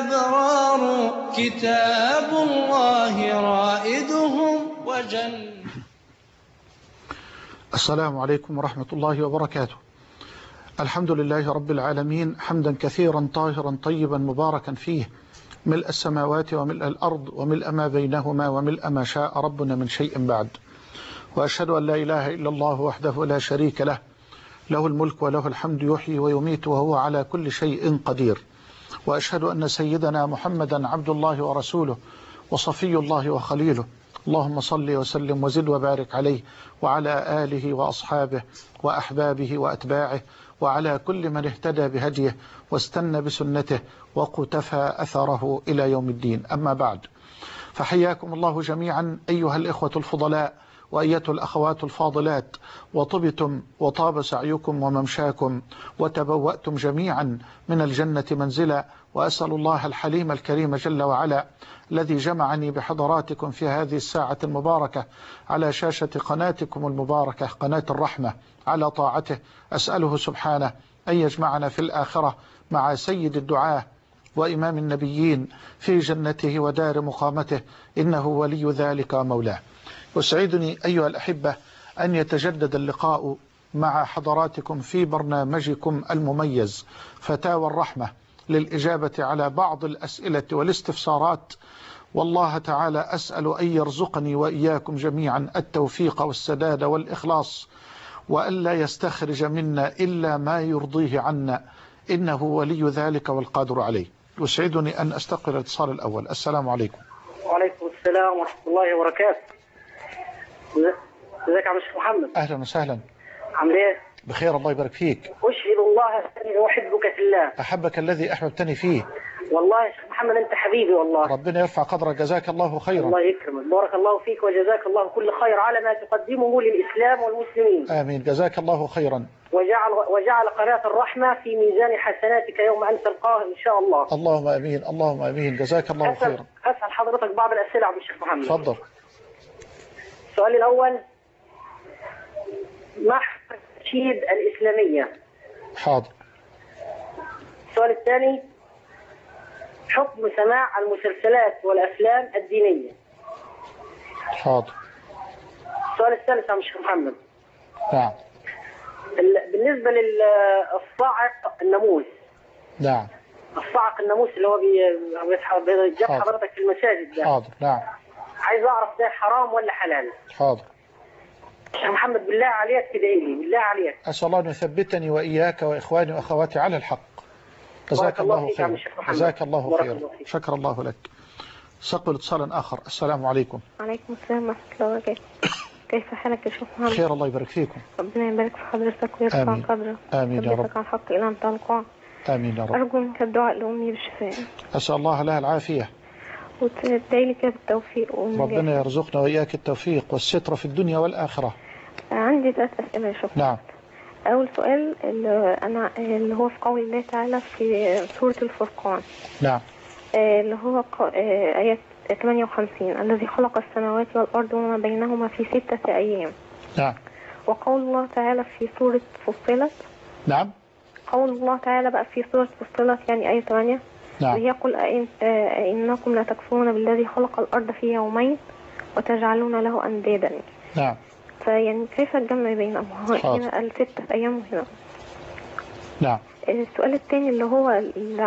الأبرار كتاب الله رائدهم وجل. السلام عليكم ورحمة الله وبركاته. الحمد لله رب العالمين، حمدا كثيرا طاهرا طيبا مباركا فيه، ملء السماوات وملء الأرض وملء ما بينهما وملء ما شاء ربنا من شيء بعد. وأشهد أن لا إله إلا الله وحده لا شريك له، له الملك وله الحمد، يحيي ويميت وهو على كل شيء قدير. وأشهد أن سيدنا محمدا عبد الله ورسوله وصفي الله وخليله، اللهم صل وسلم وزد وبارك عليه وعلى آله وأصحابه وأحبابه وأتباعه وعلى كل من اهتدى بهديه واستنى بسنته وقتفى أثره إلى يوم الدين. أما بعد، فحياكم الله جميعا أيها الإخوة الفضلاء وأيتها الأخوات الفاضلات، وطبتم وطاب سعيكم وممشاكم وتبوأتم جميعا من الجنة منزلا. وأسأل الله الحليم الكريم جل وعلا الذي جمعني بحضراتكم في هذه الساعة المباركة على شاشة قناتكم المباركة قناة الرحمة على طاعته، أسأله سبحانه أن يجمعنا في الآخرة مع سيد الدعاة وإمام النبيين في جنته ودار مقامته، إنه ولي ذلك ومولاه. يسعدني أيها الأحبة أن يتجدد اللقاء مع حضراتكم في برنامجكم المميز فتاوى الرحمة للإجابة على بعض الأسئلة والاستفسارات. والله تعالى أسأل أن يرزقني وإياكم جميعا التوفيق والسداد والإخلاص، وألا يستخرج منا إلا ما يرضيه عنا، إنه ولي ذلك والقادر عليه. يسعدني أن أستقبل الاتصال الأول. السلام عليكم. وعليكم السلام ورحمة الله وبركاته. ازيك يا عم الشيخ محمد؟ أهلا وسهلا. عامل ايه؟ بخير الله يبارك فيك. أشهد الله أني أحبك في الله. أحبك الذي أحببتني فيه. والله يا شيخ محمد أنت حبيبي والله. ربنا يرفع قدرك، جزاك الله خيرا. الله يكرمك، بارك الله فيك وجزاك الله كل خير على ما تقدمه للإسلام والمسلمين. آمين، جزاك الله خيرا. وجعل قناة الرحمة في ميزان حسناتك يوم أن تلقاه إن شاء الله. اللهم آمين، اللهم آمين، جزاك الله خيرا. أسأل حضرتك بعض الأسئلة عم الشيخ محمد. تفضل. السؤال الأول، ما حكم التنشيد الإسلامية؟ حاضر. السؤال الثاني، حكم سماع المسلسلات والأفلام الدينية؟ حاضر. السؤال الثالث يا شيخ محمد. نعم. بالنسبة للصاعق الناموس. نعم. الصاعق الناموس اللي هو بيجاب حضرتك في المساجد ده. حاضر. نعم. عايز أعرف ده حرام ولا حلال؟ حاضر. شيخ محمد بالله عليك تدعي لي، بالله عليك. أسأل الله أن يثبتني وإياك وإخواني وأخواتي على الحق. جزاك الله خيرا. جزاك الله خيرا. شكر الله لك. استقبل اتصالا آخر. السلام عليكم. وعليكم السلام ورحمة الله وبركاته. كيف حالك يا شيخ محمد؟ خير الله يبارك فيكم. ربنا يبارك في حضرتك ويرفع قدرك. آمين يا رب. عن حق إلى أن تلقى. آمين يا رب. أرجو منك الدعاء لأمي بالشفاء. أسأل الله لها العافية. وتدعي لي كده بالتوفيق ربنا يرزقنا وإياك التوفيق والستر في الدنيا والآخرة. عندي 3 أسئلة يا شيخ. نعم. أول سؤال اللي هو في قول الله تعالى في سورة الفرقان. نعم. اللي هو آية 58، الذي خلق السماوات والأرض وما بينهما في 6 أيام. نعم. وقول الله تعالى في سورة فصلت. نعم. قول الله تعالى بقى في سورة فصلت يعني آية 8. نعم. يقول إنكم لا تكفرون بالذي خلق الأرض في يومين وتجعلون له أندادا. نعم. فيعني كيف الجمع بينهم؟ هنا ال6 أيام وهنا. نعم. السؤال الثاني اللي هو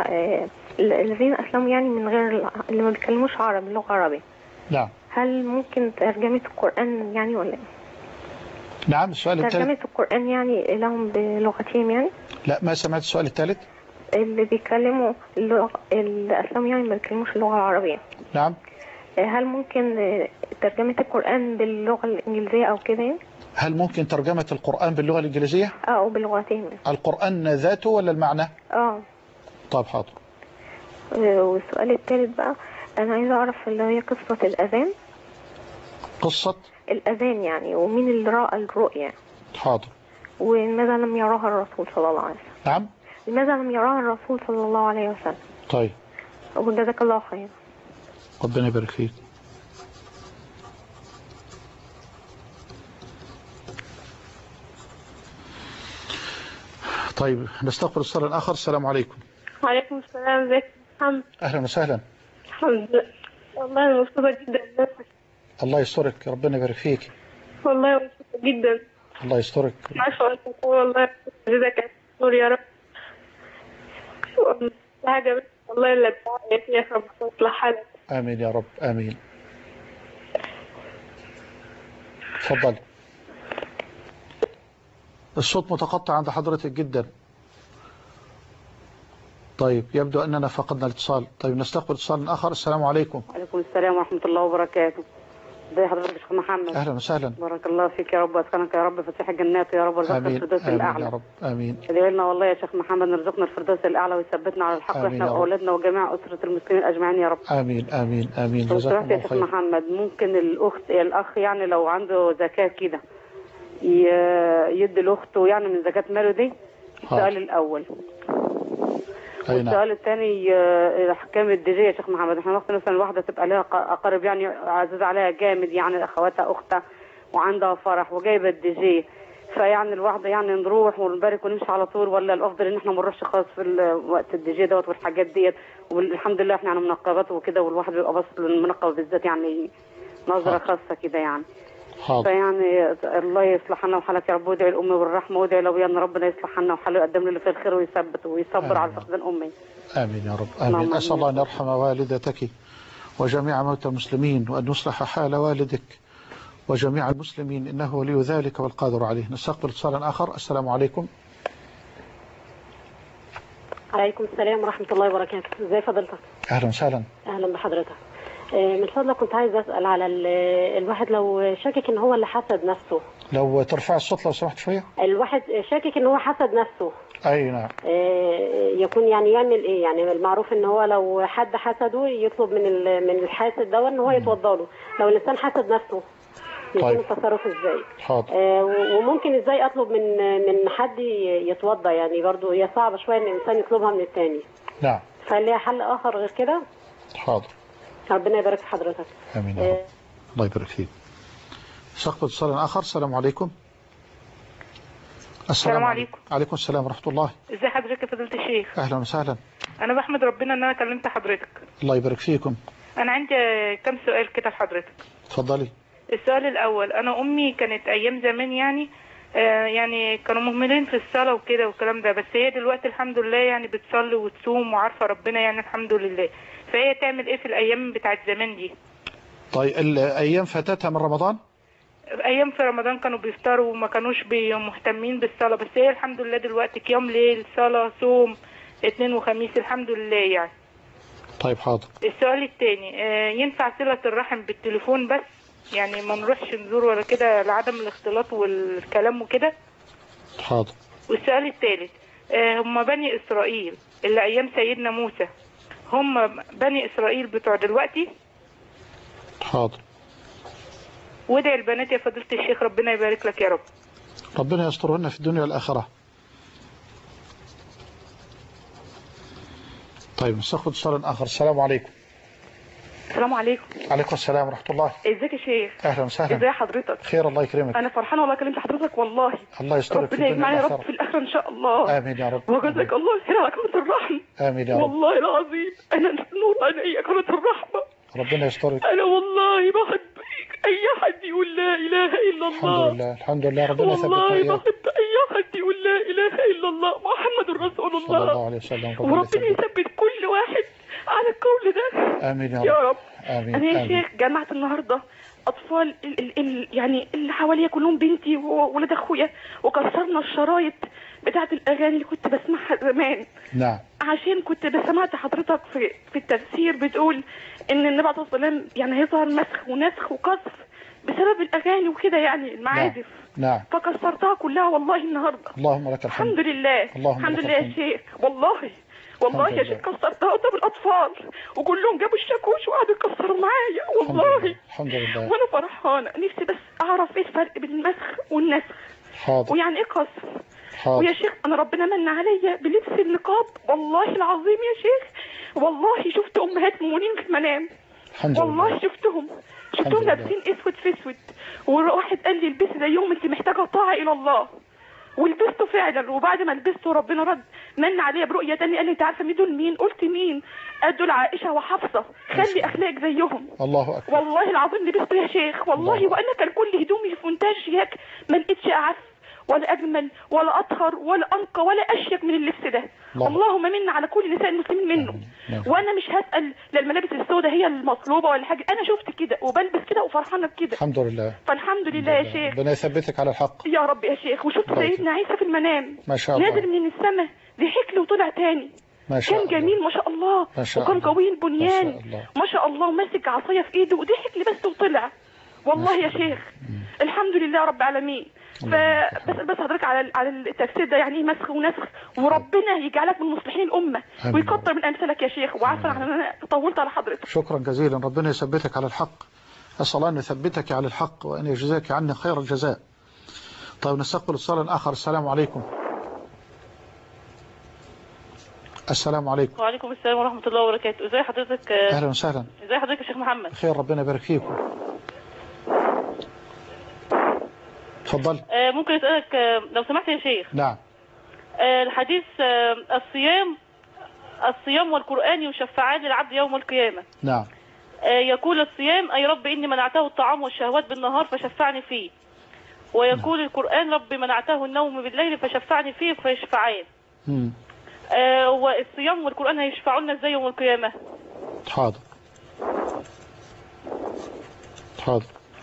الذين أسلموا يعني من غير اللي ما بيتكلموش عربي، لغة عربية. نعم. هل ممكن ترجمة القرآن يعني ولا ايه؟ نعم. السؤال الثالث ترجمة القرآن يعني لهم بلغتهم يعني؟ لا، ما سمعت السؤال الثالث. اللي بيتكلموا اللي أسلموا يعني ما بيتكلموش اللغة العربية. نعم. هل ممكن ترجمة القرآن باللغة الإنجليزية أو كده؟ هل ممكن ترجمة القرآن باللغة الإنجليزية؟ أو بلغتين. القرآن ذاته ولا المعنى؟ طيب حاضر. والسؤال الثالث بقى، أنا عايزة أعرف اللي هي قصة الأذان. قصة الأذان يعني، ومين اللي رأى الرؤيا؟ حاضر. ولماذا لم يراها الرسول صلى الله عليه وسلم؟ نعم. لماذا لم يراها الرسول صلى الله عليه وسلم؟ طيب. وجزاك الله خير. ربنا يبارك فيك. طيب نستقبل الصلاة الآخر. السلام عليكم. وعليكم السلام. ازيك الحمد أهلا وسهلا. لله. والله أنا مبسوطة جدا. الله يسترك، ربنا يبارك فيك. والله مبسوطة جدا. الله يسترك. ما شاء الله والله جزاك الله يا رب. حاجة بس والله اللي بتاعي فيها رب تصلح حالك. آمين يا رب آمين. تفضل. الصوت متقطع عند حضرتك جدا. طيب يبدو أننا فقدنا الاتصال. طيب نستقبل اتصال آخر. السلام عليكم. وعليكم السلام ورحمة الله وبركاته. ازي حضرتك يا شيخ محمد؟ أهلا وسهلا. بارك الله فيك يا رب، واسكنك يا رب فسيح الجنات يا رب، وارزقنا الفردوس الأعلى. آمين يا رب آمين. ادعي لنا والله يا شيخ محمد نرزقنا الفردوس الأعلى ويثبتنا على الحق احنا وأولادنا وجميع أسرة المسلمين أجمعين يا رب. آمين آمين آمين. جزاك الله خير. يا شيخ محمد ممكن الأخ يعني لو عنده زكاة كده يدي لأخته يعني من زكاة ماله دي؟ السؤال الأول. والسؤال الثاني احكام الديجيه يا شيخ محمد. احنا وقت مثلا الواحده تبقى لها اقارب يعني عزيز عليها جامد يعني اخواتها اختها وعندها فرح وجايبه الديجيه، فيعني الواحده يعني نروح ونبارك ونمشي على طول، ولا الافضل ان احنا ما نروحش خالص في وقت الديجيه دوت والحاجات ديت؟ والحمد لله احنا يعني منقبات وكده، والواحد بيبقى بص للمنقبه بالذات يعني نظره خاصه كده يعني. فيعني الله يصلح لنا وحالك يا رب، وادعي الام بالرحمه، وادعي لابويا ربنا يصلح لنا وحاله ويقدم له اللي فيه الخير ويثبت ويصبر على فقدان امي. امين يا رب امين. اسال الله ان يرحم والدتك وجميع موتى المسلمين، وان يصلح حال والدك وجميع المسلمين، انه ولي ذلك والقادر عليه. نستقبل اتصالا اخر. السلام عليكم. عليكم السلام ورحمه الله وبركاته. ازي فضيلتك؟ اهلا وسهلا. اهلا بحضرتك. من فضلك كنت عايز أسأل على الواحد لو شاكك ان هو اللي حسد نفسه. لو ترفع الصوت لو سمحت شوية. الواحد شاكك ان هو حسد نفسه. اي نعم. يكون يعني يعمل ايه؟ يعني المعروف ان هو لو حد حسده يطلب من الحاسد ده ان هو يتوضى له. لو الانسان حسد نفسه يكون التصرف ازاي؟ حاضر. وممكن ازاي اطلب من حد يتوضى؟ يعني برضه هي صعبة شوية ان الانسان يطلبها من الثاني. نعم. فليها حل اخر غير كده؟ حاضر. ربنا يبارك في حضرتك. امين يا رب. الله يبارك فيك. سقط اتصال اخر. السلام عليكم. السلام عليكم. عليكم السلام ورحمه الله. ازي حضرتك يا فضيله الشيخ؟ اهلا وسهلا. انا بحمد ربنا ان انا كلمت حضرتك. الله يبارك فيكم. انا عندي كم سؤال كده لحضرتك. اتفضلي. السؤال الاول، انا امي كانت ايام زمان يعني كانوا مهملين في الصلاه وكده والكلام ده، بس هي دلوقتي الحمد لله يعني بتصلي وتصوم وعارفه ربنا يعني الحمد لله. فهي تعمل ايه في الايام بتاعت زمان دي؟ طيب الايام فاتتها من رمضان؟ ايام في رمضان كانوا بيفطروا وما كانوش مهتمين بالصلاه، بس هي الحمد لله دلوقتي قيام ليل صلاه صوم اثنين وخميس الحمد لله يعني. طيب حاضر. السؤال الثاني، ينفع صله الرحم بالتليفون بس؟ يعني ما نروحش نزور ولا كده لعدم الاختلاط والكلام وكده؟ حاضر. والسؤال الثالث، هم بني اسرائيل اللي ايام سيدنا موسى هم بني اسرائيل بتوع دلوقتي؟ حاضر. وادعي البنات يا فضيلة الشيخ ربنا يبارك لك يا رب. ربنا يسترهن في الدنيا والآخرة. طيب نستقبل اتصال آخر. السلام عليكم. السلام عليكم. عليكم السلام ورحمة الله. ازيك يا شيخ؟ اهلا وسهلا. ازي حضرتك؟ خير الله يكرمك. انا فرحانه والله كلمت حضرتك والله. الله يسترك في الدنيا ربنا يجمعنا يا رب في الاخره ان شاء الله. امين يا رب. وجزاك الله الخير على قناه الرحمه. امين يا رب. والله العظيم انا نور عينيا قناه الرحمه. ربنا يسترك. انا والله بحب اي حد يقول لا اله الا الله. الحمد لله الحمد لله. ربنا يثبتنا والله بحب اي حد يقول لا اله الا الله محمد رسول الله صلى الله عليه وسلم. وربنا يثبت كل واحد على القول ده. امين يا رب. امين. انا يا شيخ جمعت النهارده اطفال يعني اللي حواليا كلهم بنتي وولاد اخويا، وكسرنا الشرايط بتاعه الاغاني اللي كنت بسمعها زمان. نعم. عشان كنت سمعت حضرتك في التفسير بتقول ان النبي عليه الصلاه والسلام يعني هيظهر مسخ ونسخ وقذف بسبب الاغاني وكده يعني المعازف. نعم. فكسرتها كلها والله النهارده. اللهم لك الحمد. الحمد لله. الحمد لله يا شيخ. والله يا شيخ كسرتها قدام الاطفال وكلهم جابوا الشاكوش وقعدوا يكسروا معايا والله. الحمد لله. وانا فرحانه نفسي بس اعرف ايه الفرق بين المسخ والنسخ. حاضر. ويعني ايه قذف. حاضر. ويا شيخ انا ربنا من عليا بلبس النقاب والله العظيم يا شيخ. والله شفت امهات مؤمنين في المنام. الحمد لله. والله شفتهم لابسين اسود في اسود، وواحد قال لي البسي زيهم انت محتاجه طاعه الى الله، ولبسته فعلا. وبعد ما لبسته ربنا رد من عليا برؤيه تانية، قال لي انت عارفه مين دول؟ مين؟ قلت مين؟ قال دول عائشه وحفصه، خلي اخلاقك زيهم. الله أكبر. والله العظيم لبسته يا شيخ، والله وانا كان كل هدومي في منتهى الشياك، ما لقيتش اعف ولا اجمل ولا اطهر ولا انقى ولا اشيك من اللبس ده. اللهم من على كل نساء المسلمين منه. وانا مش هسال لا الملابس السوداء هي المطلوبه ولا حاجه، انا شفت كده وبلبس كده وفرحانه بكده. الحمد لله. فالحمد لله يا شيخ. ربنا يثبتك على الحق يا رب يا شيخ. وشفت سيدنا عيسى في المنام ما شاء الله نازل من السماء، ضحك له وطلع تاني. ما شاء كان جميل ما شاء الله، وكان قوي البنيان ما شاء الله، وماسك عصايه في ايده وضحك لي بس وطلع. والله يا شيخ الحمد لله رب العالمين. فبس حضرتك على التفسير ده يعني ايه مسخ ونسخ، وربنا يجعلك من مصلحين الامه ويكتر من امثالك يا شيخ. وعارفه ان انا طولت على حضرتك. شكرا جزيلا، ربنا يثبتك على الحق. اسال الله ان يثبتك على الحق وان يجزاك عني خير الجزاء. طيب نستقبل اتصالا اخر. السلام عليكم. السلام عليكم. وعليكم السلام ورحمه الله وبركاته. ازي حضرتك؟ اهلا وسهلا. ازي حضرتك يا شيخ محمد؟ بخير ربنا يبارك فيكم. تفضل. ممكن اسالك لو سمحت يا شيخ؟ نعم. الحديث الصيام والقرآن يشفعان للعبد يوم القيامة. نعم. يقول الصيام أي رب إني منعته الطعام والشهوات بالنهار فشفعني فيه، ويقول القرآن رب منعته النوم بالليل فشفعني فيه فيشفعان. والصيام والقرآن هيشفعوا لنا ازاي يوم القيامة؟ حاضر حاضر.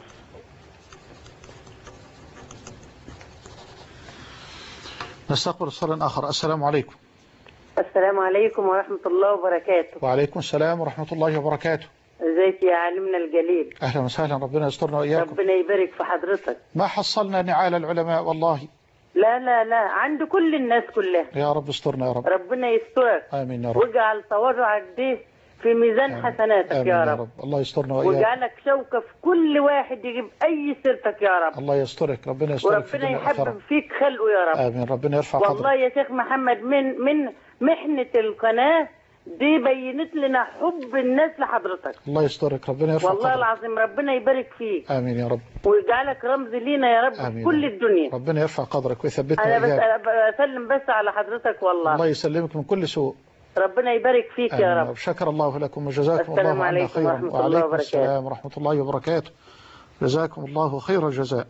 نستقبل اتصالا آخر. السلام عليكم. السلام عليكم ورحمة الله وبركاته. وعليكم السلام ورحمة الله وبركاته. ازيك يا عالمنا الجليل؟ أهلا وسهلا، ربنا يسترنا وإياكم. ربنا يبارك في حضرتك. ما حصلنا نعال العلماء والله. لا لا لا، عند كل الناس كلها. يا رب استرنا يا رب. ربنا يسترك. آمين يا رب. واجعل تواضعك دي في ميزان حسناتك يا رب. الله يسترنا وإياك. واجعلك شوكة في كل واحد يجيب أي سيرتك يا رب. الله يسترك، ربنا يسترك. وربنا يحبب فيك خلقه يا رب. آمين، ربنا يرفع قدرك. والله يا شيخ محمد من محنة القناة دي بينت لنا حب الناس لحضرتك. الله يسترك، ربنا يرفع والله قدرك. العظيم ربنا يبارك فيك. آمين يا رب. ويجعلك رمز لينا يا رب في كل الدنيا. ربنا يرفع قدرك ويثبتنا أنا وإياك. بسلم بس على حضرتك والله. الله يسلمك من كل سوء. ربنا يبارك فيك يا رب. شكر الله لكم وجزاكم الله عنا خيرا. وعليكم السلام ورحمة الله وبركاته. جزاكم الله خير الجزاء.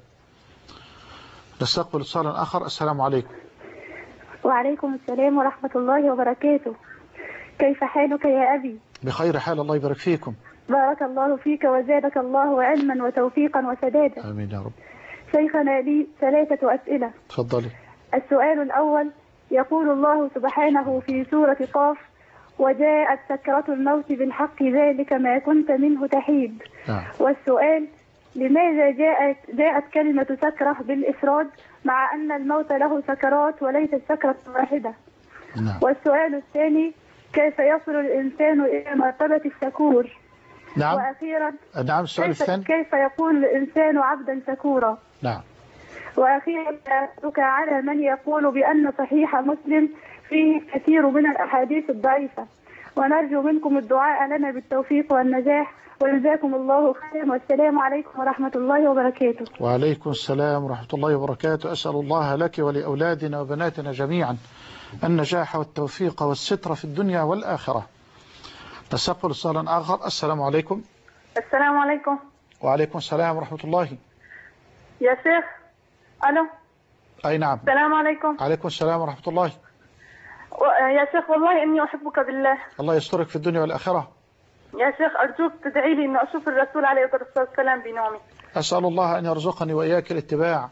نستقبل اتصالا آخر. السلام عليكم. وعليكم السلام ورحمة الله وبركاته. كيف حالك يا أبي؟ بخير حال، الله يبارك فيكم. بارك الله فيك وزادك الله علما وتوفيقا وسدادا. آمين يا رب. شيخنا لي 3 أسئلة. تفضلي. السؤال الأول، يقول الله سبحانه في سورة قاف: وجاءت سكرة الموت بالحق ذلك ما كنت منه تحيد. والسؤال: لماذا جاءت كلمة سكرة بالإفراد مع أن الموت له سكرات وليست سكرة واحدة؟ والسؤال الثاني: كيف يصل الإنسان إلى مرتبة الشكور؟ نعم. وأخيرا نعم السؤال الثاني: كيف يكون الإنسان عبدا شكورا؟ نعم. وأخيرا أسألك على من يقول بأن صحيح مسلم فيه كثير من الأحاديث الضعيفة، ونرجو منكم الدعاء لنا بالتوفيق والنجاح، وجزاكم الله خيرا، والسلام عليكم ورحمة الله وبركاته. وعليكم السلام ورحمة الله وبركاته. أسأل الله لك ولأولادنا وبناتنا جميعا النجاح والتوفيق والستر في الدنيا والآخرة. نستقبل اتصالا آخر. السلام عليكم. السلام عليكم. وعليكم السلام ورحمة الله. يا شيخ. ألو. أي نعم. السلام عليكم. عليكم السلام ورحمة الله. يا شيخ والله إني أحبك بالله. الله يسترك في الدنيا والآخرة. يا شيخ أرجوك تدعي لي إني أشوف الرسول عليه الصلاة والسلام بنومي. أسأل الله أن يرزقني وإياك الاتباع،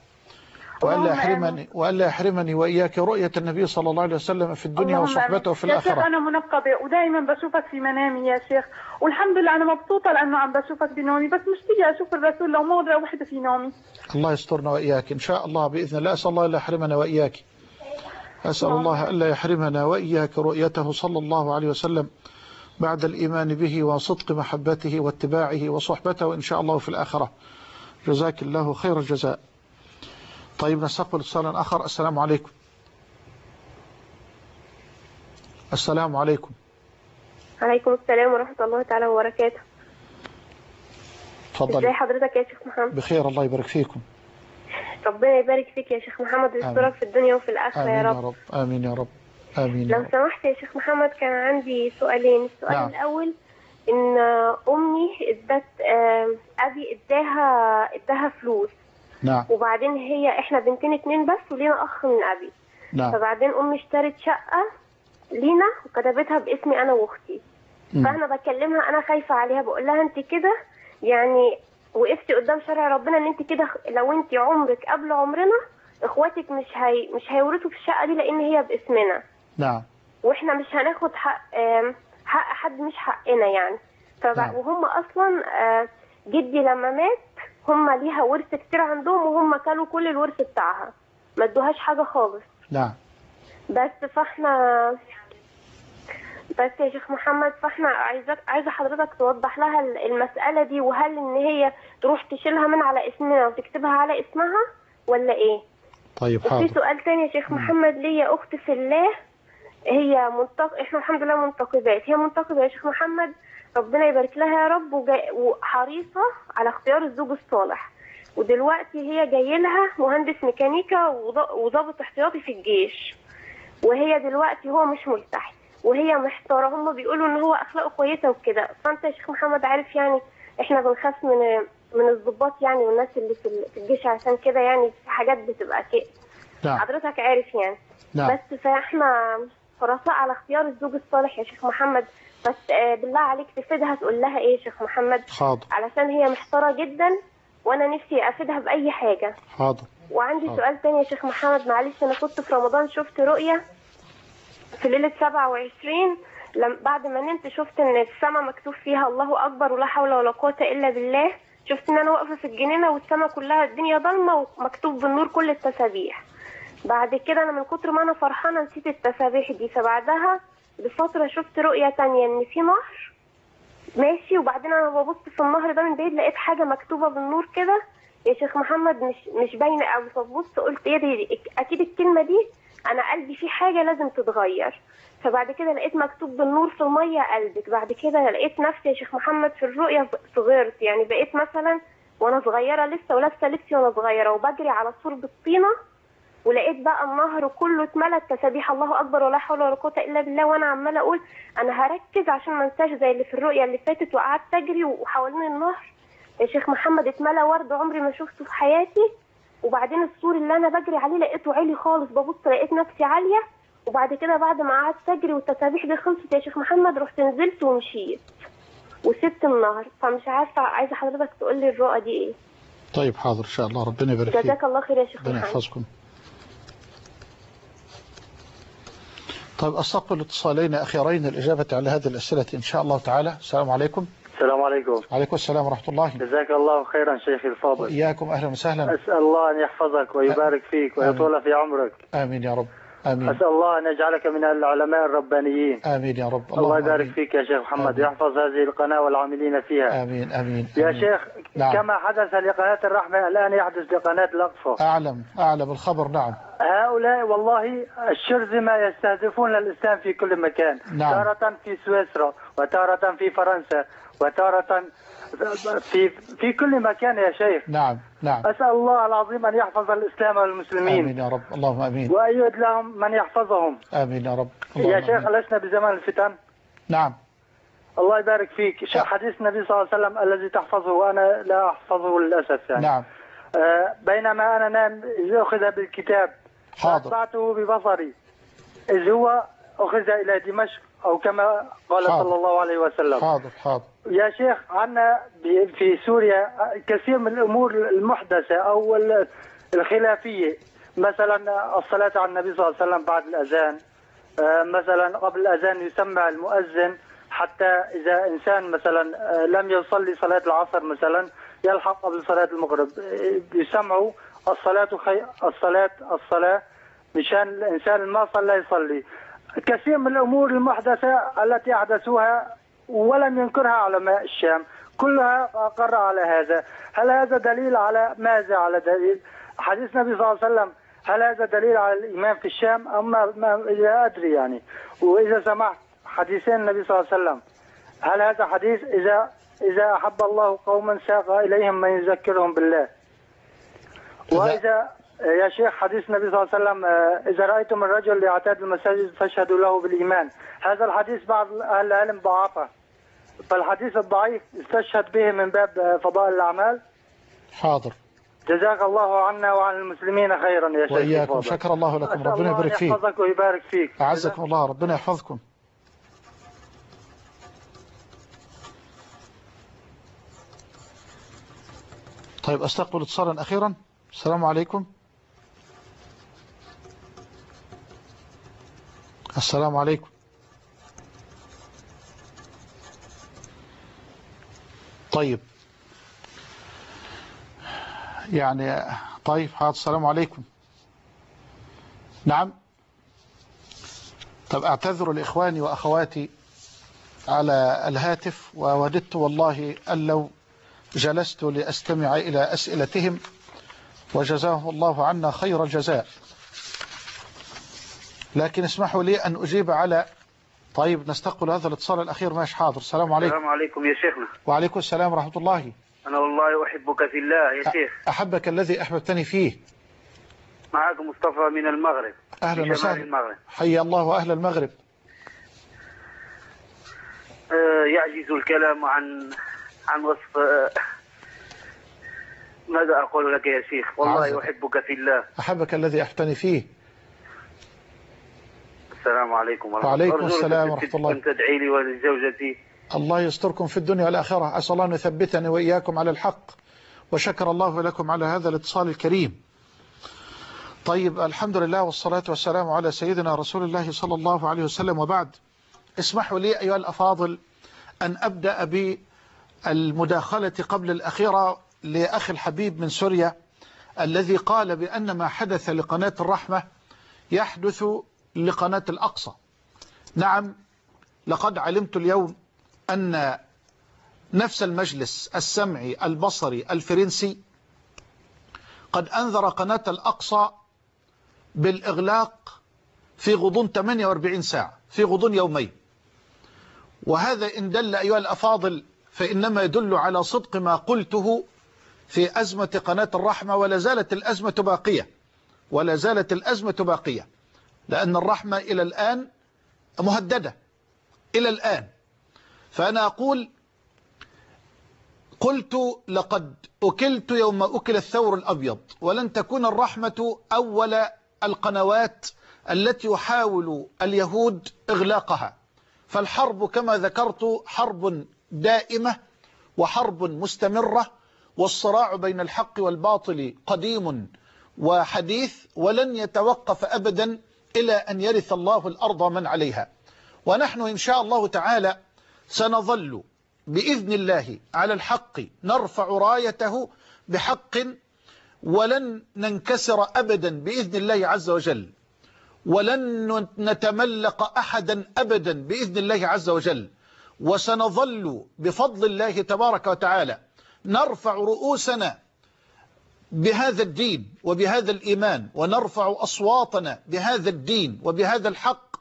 وألا يحرمني وإياك رؤية النبي صلى الله عليه وسلم في الدنيا وصحبته في الآخرة. يا شيخ أنا منقبة ودائما بشوفك في منامي يا شيخ، والحمد لله أنا مبسوطة لأنه عم بشوفك بنومي، بس مشتاقة أشوف الرسول لو مرة واحدة في نومي. الله يسترنا وإياك إن شاء الله بإذن الله. أسأل الله ألا يحرمنا وإياك. أسأل الله ألا يحرمنا وإياك رؤيته صلى الله عليه وسلم بعد الإيمان به وصدق محبته واتباعه وصحبته إن شاء الله في الآخرة. جزاك الله خير الجزاء. طيب نستقبل اتصالا آخر. السلام عليكم. السلام عليكم. عليكم السلام ورحمة الله تعالى وبركاته. تفضل. ازي حضرتك يا شيخ محمد؟ بخير الله يبارك فيكم. ربنا يبارك فيك يا شيخ محمد ويسترك في الدنيا وفي الآخرة يا رب. آمين يا رب. آمين. لو سمحت يا شيخ محمد، كان عندي سؤالين. السؤال الأول إن أمي أبي اداها فلوس. نعم. وبعدين إحنا بنتين 2 بس ولينا أخ من أبي. نعم. فبعدين أمي اشترت شقة لينا وكتبتها باسمي أنا وأختي. فأنا بكلمها، أنا خايفة عليها، بقول لها أنت كده يعني وقفتي قدام شرع ربنا ان انت كده، لو انت عمرك قبل عمرنا اخواتك مش هيورثوا في الشقه دي لان هي باسمنا. نعم. واحنا مش هناخد حق حد مش حقنا يعني. نعم. وهم اصلا جدي لما مات هم ليها ورث كتير عندهم، وهم كانوا كل الورث بتاعها ما ادوهاش حاجه خالص. نعم. بس يا شيخ محمد، فاحنا عايزه حضرتك توضح لها المساله دي، وهل ان هي تروح تشيلها من على اسمنا وتكتبها على اسمها ولا ايه؟ طيب حاضر. وفي سؤال تاني يا شيخ محمد، ليا اخت في الله، هي احنا الحمد لله منتقبات، هي منتقبه يا شيخ محمد، ربنا يبارك لها يا رب، وحريصه على اختيار الزوج الصالح. ودلوقتي هي جاي لها مهندس ميكانيكا وضابط احتياطي في الجيش، وهي دلوقتي هو مش ملتحي وهي محتاره. هم بيقولوا ان هو اخلاقه كويسه وكده. فانت يا شيخ محمد عارف يعني احنا بنخاف من الضباط يعني والناس اللي في الجيش، عشان كده يعني في حاجات بتبقى كده. نعم. حضرتك عارف يعني. نعم. بس فاحنا حرصاء على اختيار الزوج الصالح يا شيخ محمد. بس بالله عليك تفيدها، تقول لها ايه يا شيخ محمد؟ حاضر. علشان هي محتاره جدا وانا نفسي افيدها باي حاجه. حاضر. وعندي سؤال تاني يا شيخ محمد، معلش. انا كنت في رمضان شفت رؤية في ليلة 27، بعد ما نمت شفت ان السماء مكتوب فيها الله اكبر ولا حول ولا قوة الا بالله. شفت ان انا واقفة في الجنينة والسماء كلها الدنيا ضلمة ومكتوب بالنور كل التسابيح. بعد كده انا من كتر ما انا فرحانة نسيت التسابيح دي. فبعدها بفترة شفت رؤية تانية ان في نهر ماشي، وبعدين انا ببص في النهر ده من بعيد لقيت حاجة مكتوبة بالنور كده يا شيخ محمد مش باينه قوي. فبص قلت ايه دي؟ اكيد الكلمه دي انا قلبي في حاجه لازم تتغير. فبعد كده لقيت مكتوب بالنور في الميه قلبك. بعد كده لقيت نفسي يا شيخ محمد في الرؤيه صغرت، يعني بقيت مثلا وانا صغيره لسه ولابسه لبسي وانا صغيره وبجري على سور بالطينه، ولقيت بقى النهر كله اتملى تسابيح الله اكبر ولا حول ولا قوه الا بالله. وانا عماله اقول انا هركز عشان ما انساش زي اللي في الرؤيه اللي فاتت، وقعدت اجري وحوالين النهر يا شيخ محمد اتملى ورد عمري ما شفته في حياتي. وبعدين السور اللي انا بجري عليه لقيته عالي خالص، ببص لقيت نفسي عاليه. وبعد كده بعد ما قعدت اجري والتسابيح دي خلصت يا شيخ محمد رحت نزلت ومشيت وسبت النهر. فمش عارفه، عايزه حضرتك تقول لي الرؤى دي ايه؟ طيب حاضر ان شاء الله، ربنا يبارك فيك. جزاك الله خير يا شيخ محمد. ربنا يحفظكم. طيب استقبل اتصالين اخيرين الاجابه على هذه الاسئله ان شاء الله تعالى. السلام عليكم. السلام عليكم. وعليكم السلام ورحمة الله. جزاك الله خيرا شيخي الفاضل. وإياكم أهلا وسهلا. أسأل الله أن يحفظك ويبارك فيك ويطول في عمرك. آمين يا رب. آمين. أسأل الله أن يجعلك من العلماء الربانيين. آمين يا رب. الله يبارك فيك يا شيخ محمد. آمين. يحفظ هذه القناة والعاملين فيها. آمين آمين. يا آمين. شيخ نعم. كما حدث لقناة الرحمة الآن يحدث لقناة الأقصى. أعلم الخبر. نعم. هؤلاء والله الشرذمة يستهدفون الإسلام في كل مكان. نعم. تارة في سويسرا وتارة في فرنسا وتارة في كل مكان يا شيخ. نعم. أسأل الله العظيم أن يحفظ الإسلام والمسلمين. آمين يا رب. اللهم آمين. وأيد لهم من يحفظهم. آمين يا رب. يا شيخ لسنا بزمان الفتن. نعم. الله يبارك فيك. حديث النبي صلى الله عليه وسلم الذي تحفظه وأنا لا أحفظه للأسف يعني. نعم. بينما أنا نام إذ أخذ بالكتاب فأتبعته ببصري إذ هو أخذ إلى دمشق أو كما قال صلى الله عليه وسلم. حاضر. يا شيخ عنا في سوريا كثير من الأمور المحدثة أو الخلافية، مثلا الصلاة على النبي صلى الله عليه وسلم بعد الأذان، مثلا قبل الأذان يسمع المؤذن حتى إذا إنسان مثلا لم يصلي صلاة العصر مثلا يلحق قبل صلاة المغرب يسمعوا الصلاة مشان الإنسان ما صلى يصلي. كثير من الأمور المحدثة التي أحدثوها ولم ينكرها علماء الشام كلها أقر على هذا. هل هذا دليل على ماذا؟ على دليل حديث النبي صلى الله عليه وسلم. هل هذا دليل على الإيمان في الشام أم ما لا أدري يعني. وإذا سمعت حديثين النبي صلى الله عليه وسلم، هل هذا حديث إذا أحب الله قوما ساق إليهم من يذكرهم بالله، وإذا يا شيخ حديث النبي صلى الله عليه وسلم إذا رأيتم الرجل يعتاد المساجد فاشهدوا له بالإيمان، هذا الحديث بعض أهل العلم ضعفه، فالحديث الضعيف استشهد به من باب فضائل الأعمال. حاضر. جزاك الله عنا وعن المسلمين خيرا يا شيخ. وإياكم، شكر الله لكم، ربنا يبارك فيك. يحفظك ويبارك فيك. أعزكم الله، ربنا يحفظكم. طيب أستقبل اتصالا أخيرا. السلام عليكم. السلام عليكم. طيب يعني طيب حاضر. السلام عليكم. نعم. طب أعتذر لإخواني وأخواتي على الهاتف، ووددت والله أن لو جلست لأستمع إلى أسئلتهم، وجزاهم الله عنا خير الجزاء، لكن اسمحوا لي أن أجيب على. طيب نستقبل هذا الاتصال الأخير. ماشي حاضر. السلام عليكم. السلام عليكم يا شيخنا. وعليكم السلام ورحمة الله. أنا والله أحبك في الله يا شيخ. أحبك الذي أحببتني فيه. معك مصطفى من المغرب. أهلا وسهلا. حي الله أهل المغرب. يعجز الكلام عن وصف ماذا أقول لك يا شيخ. والله أحبك في الله. أحبك الذي أحببتني فيه. السلام عليكم ورحمة الله. وعليكم السلام ورحمة الله. أن تدعي لي ولزوجتي. الله يستركم في الدنيا والآخرة. أسأل الله أن يثبتني وإياكم على الحق، وشكر الله لكم على هذا الاتصال الكريم. طيب الحمد لله والصلاة والسلام على سيدنا رسول الله صلى الله عليه وسلم، وبعد. اسمحوا لي أيها الأفاضل أن أبدأ بالمداخلة قبل الأخيرة لأخي الحبيب من سوريا، الذي قال بأن ما حدث لقناة الرحمة يحدث لقناة الأقصى. نعم، لقد علمت اليوم أن نفس المجلس السمعي البصري الفرنسي قد أنذر قناة الأقصى بالإغلاق في غضون 48 ساعة، في غضون يومين. وهذا إن دل أيها الأفاضل فإنما يدل على صدق ما قلته في أزمة قناة الرحمة، ولا زالت الأزمة باقية، ولا زالت الأزمة باقية، لأن الرحمة إلى الآن مهددة إلى الآن. فأنا أقول قلت لقد أكلت يوم أكل الثور الأبيض، ولن تكون الرحمة أول القنوات التي يحاول اليهود إغلاقها. فالحرب كما ذكرت حرب دائمة وحرب مستمرة، والصراع بين الحق والباطل قديم وحديث، ولن يتوقف أبدا إلى أن يرث الله الأرض من عليها. ونحن إن شاء الله تعالى سنظل بإذن الله على الحق، نرفع رايته بحق، ولن ننكسر أبدا بإذن الله عز وجل، ولن نتملق أحدا أبدا بإذن الله عز وجل. وسنظل بفضل الله تبارك وتعالى نرفع رؤوسنا بهذا الدين وبهذا الإيمان، ونرفع أصواتنا بهذا الدين وبهذا الحق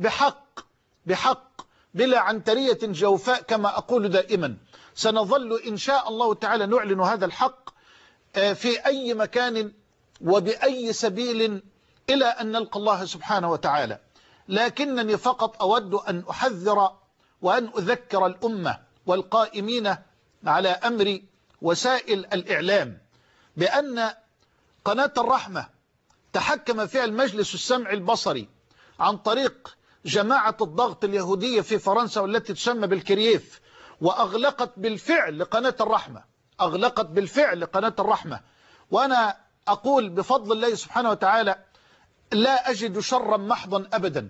بحق بلا عنترية جوفاء كما أقول دائما. سنظل إن شاء الله تعالى نعلن هذا الحق في أي مكان وبأي سبيل إلى أن نلقى الله سبحانه وتعالى. لكنني فقط أود أن أحذر وأن أذكر الأمة والقائمين على أمر وسائل الإعلام بأن قناة الرحمة تحكم فيها المجلس السمعي البصري عن طريق جماعة الضغط اليهودية في فرنسا، والتي تسمى بالكرييف، وأغلقت بالفعل لقناة الرحمة، أغلقت بالفعل لقناة الرحمة. وأنا أقول بفضل الله سبحانه وتعالى لا أجد شرا محضا أبدا،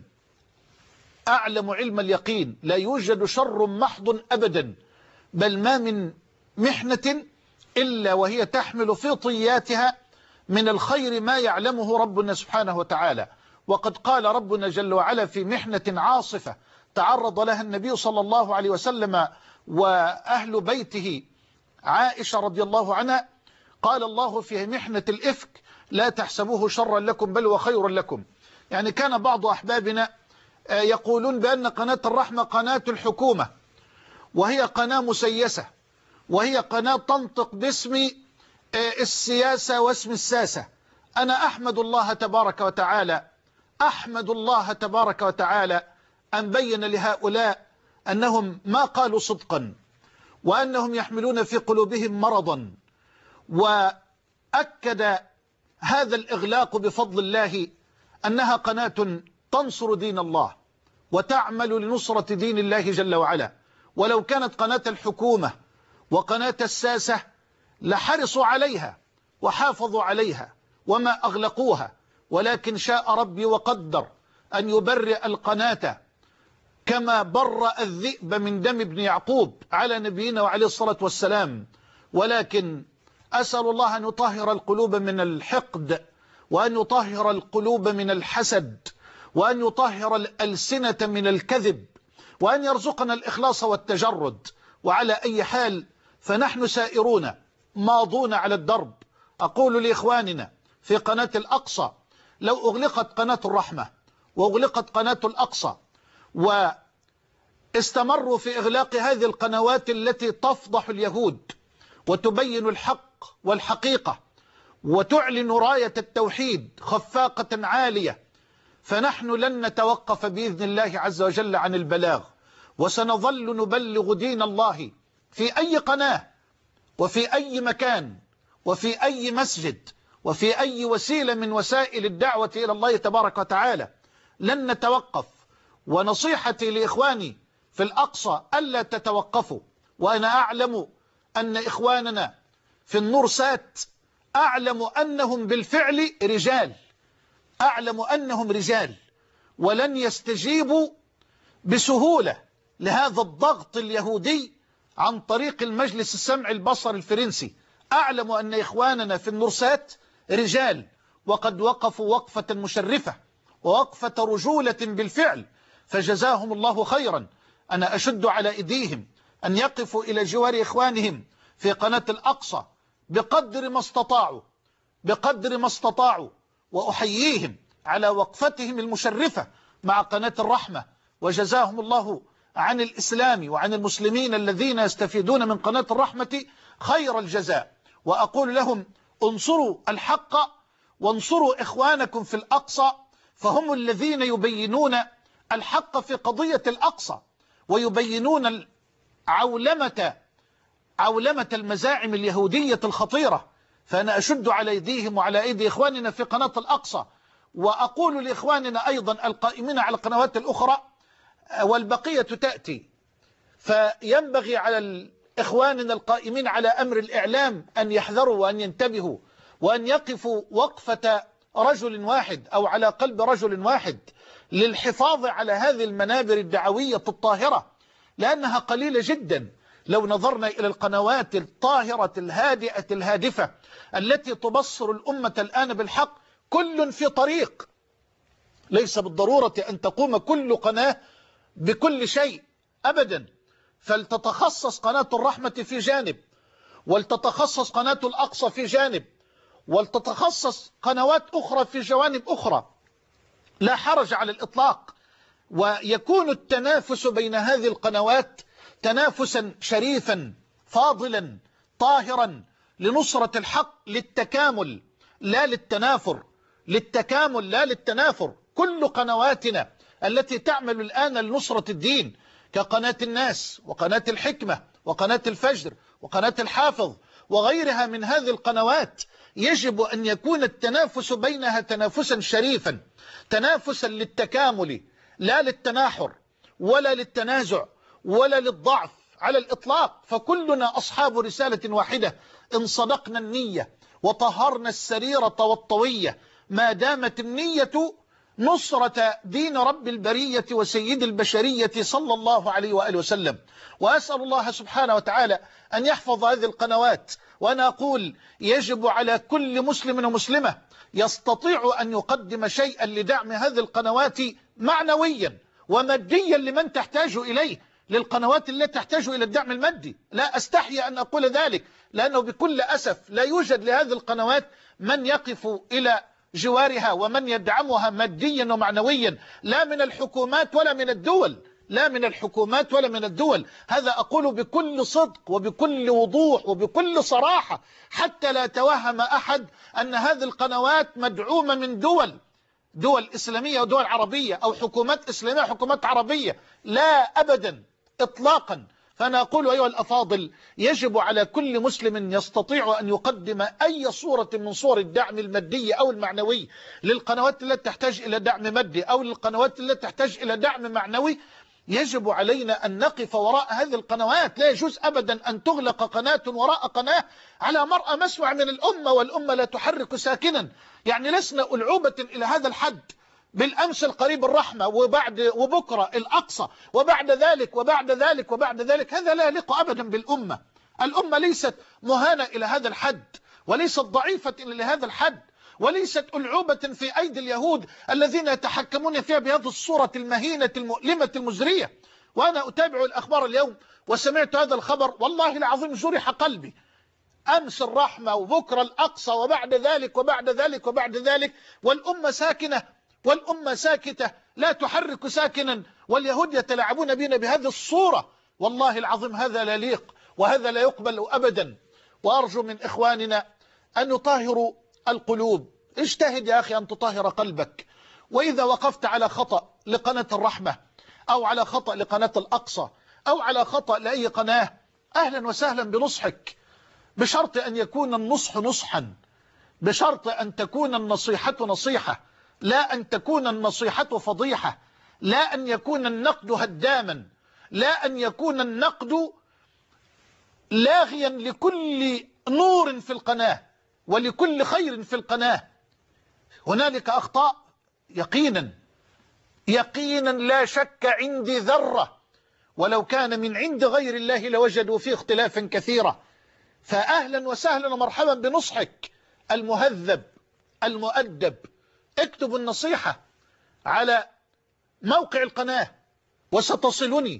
أعلم علم اليقين، لا يوجد شر محض أبدا، بل ما من محنة إلا وهي تحمل في طياتها من الخير ما يعلمه ربنا سبحانه وتعالى. وقد قال ربنا جل وعلا في محنة عاصفة تعرض لها النبي صلى الله عليه وسلم وأهل بيته عائشة رضي الله عنها، قال الله في محنة الإفك لا تحسبوه شرا لكم بل وخير لكم. يعني كان بعض أحبابنا يقولون بأن قناة الرحمة قناة الحكومة، وهي قناة مسيسة، وهي قناة تنطق باسم السياسة واسم الساسة. أنا أحمد الله تبارك وتعالى أن بين لهؤلاء أنهم ما قالوا صدقا، وأنهم يحملون في قلوبهم مرضا، وأكد هذا الإغلاق بفضل الله أنها قناة تنصر دين الله وتعمل لنصرة دين الله جل وعلا. ولو كانت قناة الحكومة وقناة الساسة لحرصوا عليها وحافظوا عليها وما أغلقوها، ولكن شاء ربي وقدر أن يبرئ القناة كما برأ الذئب من دم ابن يعقوب على نبينا وعليه الصلاة والسلام. ولكن أسأل الله أن يطهر القلوب من الحقد، وأن يطهر القلوب من الحسد، وأن يطهر الألسنة من الكذب، وأن يرزقنا الإخلاص والتجرد. وعلى أي حال فنحن سائرون ماضون على الدرب. أقول لإخواننا في قناة الأقصى لو أغلقت قناة الرحمة وأغلقت قناة الأقصى واستمروا في إغلاق هذه القنوات التي تفضح اليهود وتبين الحق والحقيقة وتعلن راية التوحيد خفاقة عالية، فنحن لن نتوقف بإذن الله عز وجل عن البلاغ، وسنظل نبلغ دين الله في أي قناة وفي أي مكان وفي أي مسجد وفي أي وسيلة من وسائل الدعوة إلى الله تبارك وتعالى. لن نتوقف. ونصيحتي لإخواني في الأقصى ألا تتوقفوا. وأنا أعلم أن إخواننا في النورسات أعلم أنهم بالفعل رجال، أعلم أنهم رجال، ولن يستجيبوا بسهولة لهذا الضغط اليهودي عن طريق المجلس السمع البصر الفرنسي. أعلم أن إخواننا في النورسات رجال، وقد وقفوا وقفة مشرفة ووقفة رجولة بالفعل، فجزاهم الله خيرا. أنا أشد على إيديهم أن يقفوا إلى جوار إخوانهم في قناة الأقصى بقدر ما استطاعوا، وأحييهم على وقفتهم المشرفة مع قناة الرحمة، وجزاهم الله عن الإسلام وعن المسلمين الذين يستفيدون من قناة الرحمة خير الجزاء. وأقول لهم انصروا الحق وانصروا إخوانكم في الأقصى، فهم الذين يبينون الحق في قضية الأقصى ويبينون عولمة المزاعم اليهودية الخطيرة. فأنا أشد على أيديهم وعلى أيدي إخواننا في قناة الأقصى. وأقول لإخواننا أيضا القائمين على القنوات الأخرى والبقية تأتي، فينبغي على إخواننا القائمين على أمر الإعلام أن يحذروا وأن ينتبهوا وأن يقفوا وقفة رجل واحد أو على قلب رجل واحد للحفاظ على هذه المنابر الدعوية الطاهرة، لأنها قليلة جدا. لو نظرنا إلى القنوات الطاهرة الهادئة الهادفة التي تبصر الأمة الآن بالحق، كل في طريق، ليس بالضرورة أن تقوم كل قناة بكل شيء أبدا. فلتتخصص قناة الرحمة في جانب، ولتتخصص قناة الأقصى في جانب، ولتتخصص قنوات أخرى في جوانب أخرى، لا حرج على الإطلاق. ويكون التنافس بين هذه القنوات تنافسا شريفا فاضلا طاهرا لنصرة الحق، للتكامل لا للتنافر، للتكامل لا للتنافر. كل قنواتنا التي تعمل الآن لنصرة الدين كقناة الناس وقناة الحكمة وقناة الفجر وقناة الحافظ وغيرها من هذه القنوات يجب أن يكون التنافس بينها تنافسا شريفا، تنافسا للتكامل لا للتناحر ولا للتنازع ولا للضعف على الإطلاق. فكلنا أصحاب رسالة واحدة إن صدقنا النية وطهرنا السريرة والطوية، ما دامت النية نصرة دين رب البرية وسيد البشرية صلى الله عليه وآله وسلم. وأسأل الله سبحانه وتعالى أن يحفظ هذه القنوات. وأنا أقول يجب على كل مسلم ومسلمة يستطيع أن يقدم شيئا لدعم هذه القنوات معنويا وماديا لمن تحتاج إليه، للقنوات التي تحتاج إلى الدعم المادي. لا أستحي أن أقول ذلك، لأنه بكل أسف لا يوجد لهذه القنوات من يقف إلى جوارها ومن يدعمها ماديا ومعنويا، لا من الحكومات ولا من الدول. لا من الحكومات ولا من الدول. هذا أقول بكل صدق وبكل وضوح وبكل صراحة، حتى لا توهم أحد أن هذه القنوات مدعومة من دول إسلامية ودول عربية، أو حكومات إسلامية وحكومات عربية، لا أبدا إطلاقا. فأنا أقول أيها الأفاضل، يجب على كل مسلم يستطيع أن يقدم أي صورة من صور الدعم المادي أو المعنوي للقنوات التي تحتاج إلى دعم مادي أو للقنوات التي تحتاج إلى دعم معنوي. يجب علينا أن نقف وراء هذه القنوات. لا يجوز أبدا أن تغلق قناة وراء قناة على مرأى مسمع من الأمة، والأمة لا تحرك ساكنا. يعني لسنا ألعوبة إلى هذا الحد. بالأمس القريب الرحمة، وبكرة الأقصى، وبعد ذلك وبعد ذلك وبعد ذلك. هذا لا يليق أبدا بالأمة. الأمة ليست مهانة إلى هذا الحد، وليست ضعيفة إلى هذا الحد، وليست ألعوبة في أيدي اليهود الذين يتحكمون فيها بهذه الصورة المهينة المؤلمة المزرية. وأنا أتابع الأخبار اليوم وسمعت هذا الخبر، والله العظيم جرح قلبي. أمس الرحمة، وبكرة الأقصى، وبعد ذلك وبعد ذلك وبعد ذلك، والأمة ساكنة والأمة ساكتة لا تحرك ساكنا، واليهود يتلاعبون بنا بهذه الصورة. والله العظيم هذا لا يليق وهذا لا يقبل أبدا. وأرجو من إخواننا أن يطهروا القلوب. اجتهد يا أخي أن تطهر قلبك. وإذا وقفت على خطأ لقناة الرحمة، أو على خطأ لقناة الأقصى، أو على خطأ لأي قناة، أهلا وسهلا بنصحك، بشرط أن يكون النصح نصحا، بشرط أن تكون النصيحة نصيحة، لا أن تكون النصيحة فضيحة، لا أن يكون النقد هداما، لا أن يكون النقد لاغيا لكل نور في القناة ولكل خير في القناة. هنالك أخطاء يقينا لا شك عندي ذرة، ولو كان من عند غير الله لوجدوا فيه اختلافا كثيرا. فأهلا وسهلا ومرحبا بنصحك المهذب المؤدب. اكتب النصيحة على موقع القناة وستصلني،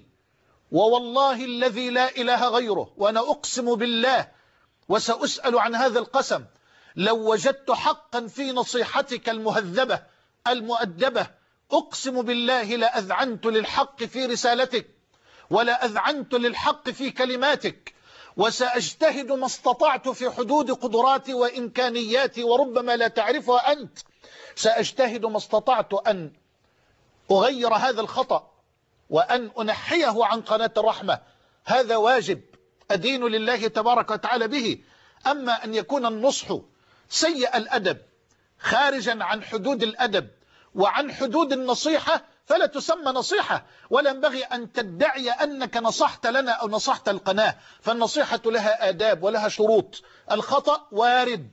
ووالله الذي لا إله غيره، وأنا أقسم بالله وسأسأل عن هذا القسم، لو وجدت حقا في نصيحتك المهذبة المؤدبة، أقسم بالله لأذعنت للحق في رسالتك، ولا أذعنت للحق في كلماتك، وسأجتهد ما استطعت في حدود قدراتي وإمكانياتي، وربما لا تعرفها أنت. سأجتهد ما استطعت أن أغير هذا الخطأ وأن أنحيه عن قناة الرحمة. هذا واجب أدين لله تبارك وتعالى به. أما أن يكون النصح سيء الأدب، خارجا عن حدود الأدب وعن حدود النصيحة، فلا تسمى نصيحة. ولا ينبغي أن تدعي أنك نصحت لنا أو نصحت القناة، فالنصيحة لها آداب ولها شروط. الخطأ وارد،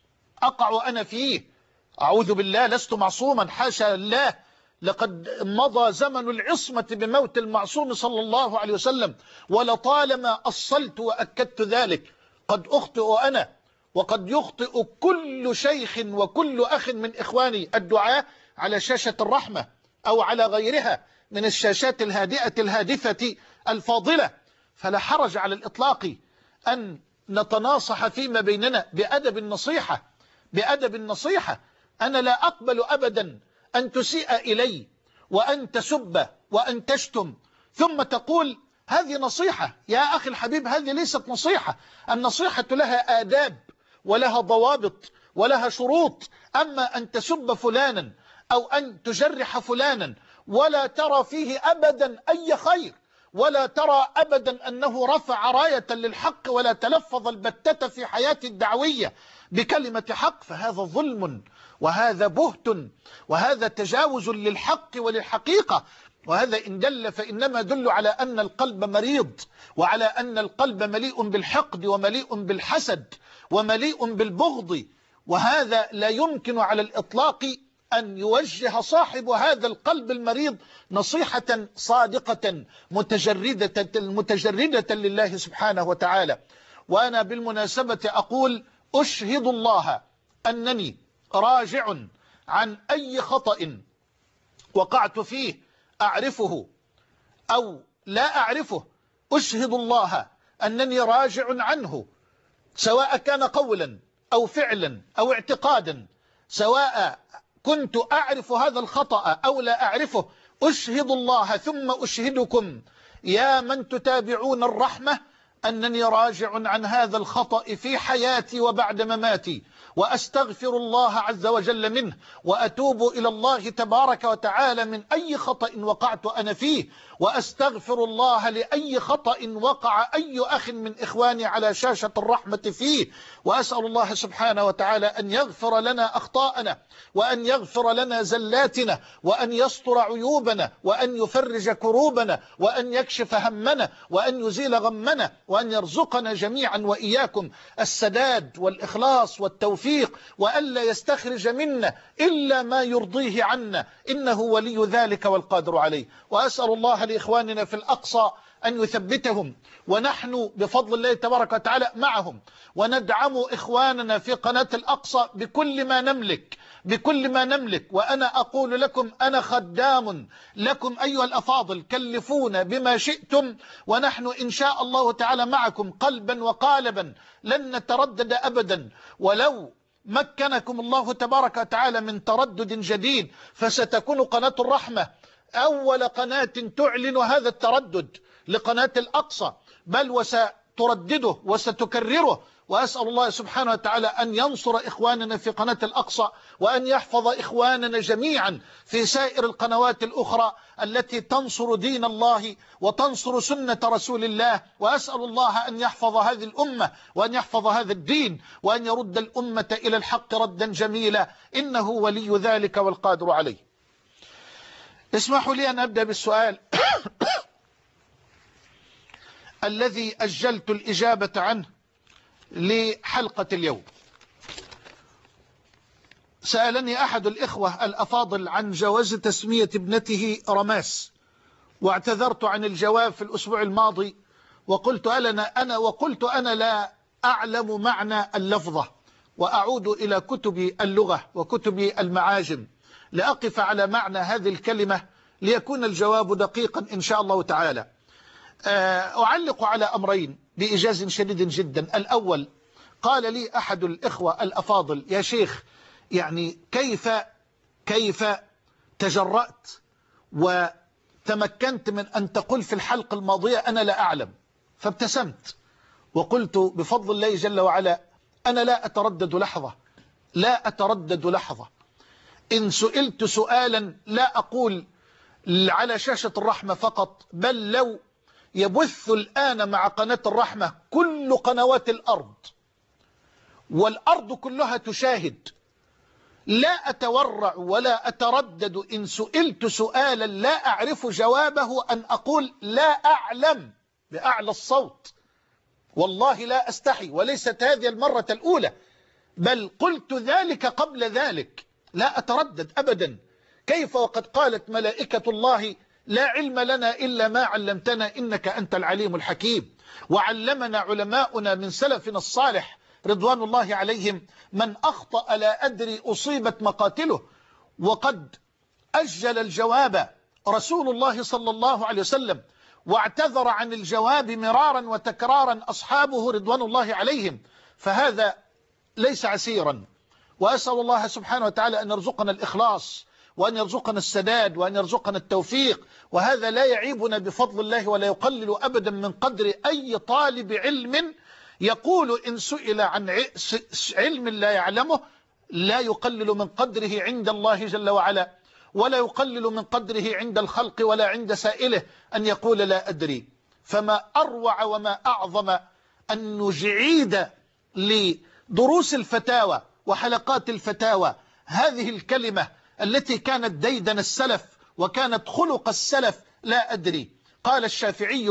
أقع أنا فيه، أعوذ بالله، لست معصوما، حاشا الله. لقد مضى زمن العصمة بموت المعصوم صلى الله عليه وسلم، ولطالما أصلت وأكدت ذلك. قد أخطئ أنا، وقد يخطئ كل شيخ وكل أخ من إخواني الدعاة على شاشة الرحمة أو على غيرها من الشاشات الهادئة الهادفة الفاضلة. فلا حرج على الإطلاق أن نتناصح فيما بيننا بأدب النصيحة، بأدب النصيحة. أنا لا أقبل أبدا أن تسيء إلي وأن تسب وأن تشتم ثم تقول هذه نصيحة. يا أخي الحبيب، هذه ليست نصيحة. النصيحة لها آداب ولها ضوابط ولها شروط. أما أن تسب فلانا أو أن تجرح فلانا ولا ترى فيه أبدا أي خير، ولا ترى أبدا أنه رفع راية للحق ولا تلفظ البتة في حياته الدعوية بكلمة حق، فهذا ظلم وهذا بهت وهذا تجاوز للحق وللحقيقة. وهذا إن دل فإنما يدل على أن القلب مريض، وعلى أن القلب مليء بالحقد ومليء بالحسد ومليء بالبغض. وهذا لا يمكن على الإطلاق أن يوجه صاحب هذا القلب المريض نصيحة صادقة متجردة لله سبحانه وتعالى. وأنا بالمناسبة أقول أشهد الله أنني راجع عن أي خطأ وقعت فيه، أعرفه أو لا أعرفه. أشهد الله أنني راجع عنه، سواء كان قولا أو فعلا أو اعتقادا، سواء كنت أعرف هذا الخطأ أو لا أعرفه. أشهد الله ثم أشهدكم يا من تتابعون الرحمة أنني راجع عن هذا الخطأ في حياتي وبعد مماتي، وأستغفر الله عز وجل منه، وأتوب إلى الله تبارك وتعالى من أي خطأ وقعت أنا فيه، وأستغفر الله لأي خطأ وقع أي أخ من إخواني على شاشة الرحمة فيه، وأسأل الله سبحانه وتعالى أن يغفر لنا أخطاءنا، وأن يغفر لنا زلاتنا، وأن يستر عيوبنا، وأن يفرج كروبنا، وأن يكشف همنا، وأن يزيل غمنا، وأن يرزقنا جميعا وإياكم السداد والإخلاص والتوفيق، وألا يستخرج منا إلا ما يرضيه عنا، إنه ولي ذلك والقادر عليه. وأسأل الله لإخواننا في الأقصى أن يثبتهم، ونحن بفضل الله تبارك وتعالى معهم، وندعم إخواننا في قناة الأقصى بكل ما نملك، بكل ما نملك. وأنا أقول لكم أنا خدام لكم أيها الأفاضل، كلفونا بما شئتم، ونحن إن شاء الله تعالى معكم قلبا وقالبا، لن نتردد أبدا. ولو مكنكم الله تبارك وتعالى من تردد جديد، فستكون قناة الرحمة أول قناة تعلن هذا التردد لقناة الأقصى، بل وستردده وستكرره. وأسأل الله سبحانه وتعالى أن ينصر إخواننا في قناة الأقصى، وأن يحفظ إخواننا جميعا في سائر القنوات الأخرى التي تنصر دين الله وتنصر سنة رسول الله. وأسأل الله أن يحفظ هذه الأمة، وأن يحفظ هذا الدين، وأن يرد الأمة إلى الحق ردا جميلا، إنه ولي ذلك والقادر عليه. اسمحوا لي أن أبدأ بالسؤال الذي أجلت الإجابة عنه لحلقة اليوم. سألني أحد الإخوة الأفاضل عن جواز تسمية ابنته رماس، واعتذرت عن الجواب في الأسبوع الماضي، وقلت أنا لا أعلم معنى اللفظة، وأعود إلى كتب اللغة وكتب المعاجم لأقف على معنى هذه الكلمة ليكون الجواب دقيقا إن شاء الله تعالى. أعلق على أمرين بإيجاز شديد جدا. الأول، قال لي أحد الإخوة الأفاضل: يا شيخ، يعني كيف تجرأت وتمكنت من أن تقول في الحلقة الماضية أنا لا أعلم؟ فابتسمت وقلت بفضل الله جل وعلا أنا لا أتردد لحظة، لا أتردد لحظة. إن سئلت سؤالا لا أقول على شاشة الرحمة فقط، بل لو يبث الآن مع قناة الرحمة كل قنوات الأرض، والأرض كلها تشاهد، لا أتورع ولا أتردد إن سئلت سؤالا لا أعرف جوابه أن أقول لا أعلم بأعلى الصوت. والله لا أستحي، وليست هذه المرة الأولى، بل قلت ذلك قبل ذلك، لا أتردد أبدا. كيف وقد قالت ملائكة الله لا علم لنا إلا ما علمتنا إنك أنت العليم الحكيم. وعلمنا علماؤنا من سلفنا الصالح رضوان الله عليهم من أخطأ لا أدري أصيبت مقاتله. وقد أجل الجواب رسول الله صلى الله عليه وسلم، واعتذر عن الجواب مرارا وتكرارا أصحابه رضوان الله عليهم، فهذا ليس عسيرا. وأسأل الله سبحانه وتعالى أن يرزقنا الإخلاص، وأن يرزقنا السداد، وأن يرزقنا التوفيق، وهذا لا يعيبنا بفضل الله ولا يقلل أبدا من قدر أي طالب علم يقول إن سئل عن علم لا يعلمه لا يقلل من قدره عند الله جل وعلا، ولا يقلل من قدره عند الخلق ولا عند سائله أن يقول لا أدري. فما أروع وما أعظم أن نجعيد لدروس الفتاوى وحلقات الفتاوى هذه الكلمة التي كانت ديدن السلف وكانت خلق السلف: لا أدري. قال الشافعي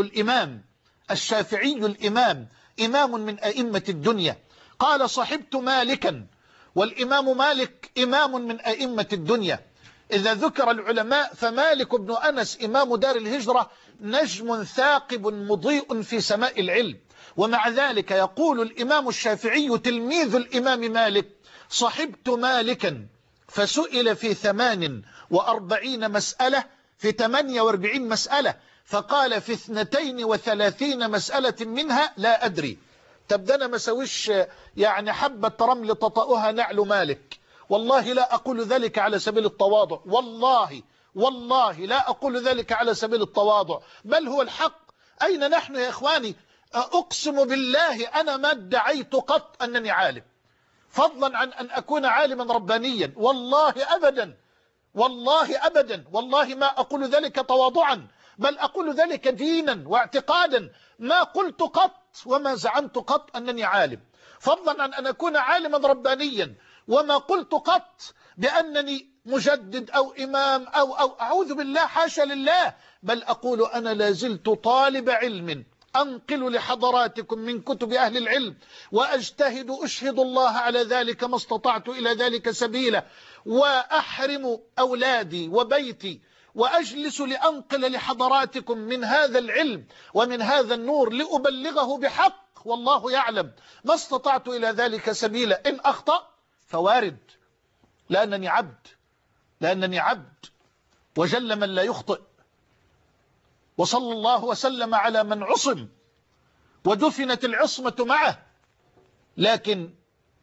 الإمام إمام من أئمة الدنيا، قال: صحبت مالكا، والإمام مالك إمام من أئمة الدنيا. إذا ذكر العلماء فمالك بن أنس إمام دار الهجرة نجم ثاقب مضيء في سماء العلم. ومع ذلك يقول الإمام الشافعي تلميذ الإمام مالك: صحبت مالكا فسئل في 48 مسألة، في 48 مسألة، فقال في 32 مسألة منها لا أدري. تبدأنا ما سويش يعني حبة رمل تطأها نعل مالك. والله لا أقول ذلك على سبيل التواضع، والله لا أقول ذلك على سبيل التواضع، بل هو الحق. أين نحن يا إخواني؟ أقسم بالله أنا ما ادعيت قط أنني عالم، فضلا عن أن أكون عالما ربانيا، والله أبدا، والله أبدا، والله ما أقول ذلك تواضعا، بل أقول ذلك دينا واعتقادا. ما قلت قط وما زعمت قط أنني عالم، فضلا عن أن أكون عالما ربانيا، وما قلت قط بأنني مجدد أو إمام أو أعوذ بالله، حاشا لله، بل أقول أنا لازلت طالب علم أنقل لحضراتكم من كتب أهل العلم، وأجتهد أشهد الله على ذلك ما استطعت إلى ذلك سبيلا، وأحرم أولادي وبيتي وأجلس لأنقل لحضراتكم من هذا العلم ومن هذا النور لأبلغه بحق، والله يعلم ما استطعت إلى ذلك سبيلا. إن أخطأ فوارد، لأنني عبد، لأنني عبد، وجل من لا يخطئ. وصلى الله وسلم على من عصم ودفنت العصمة معه. لكن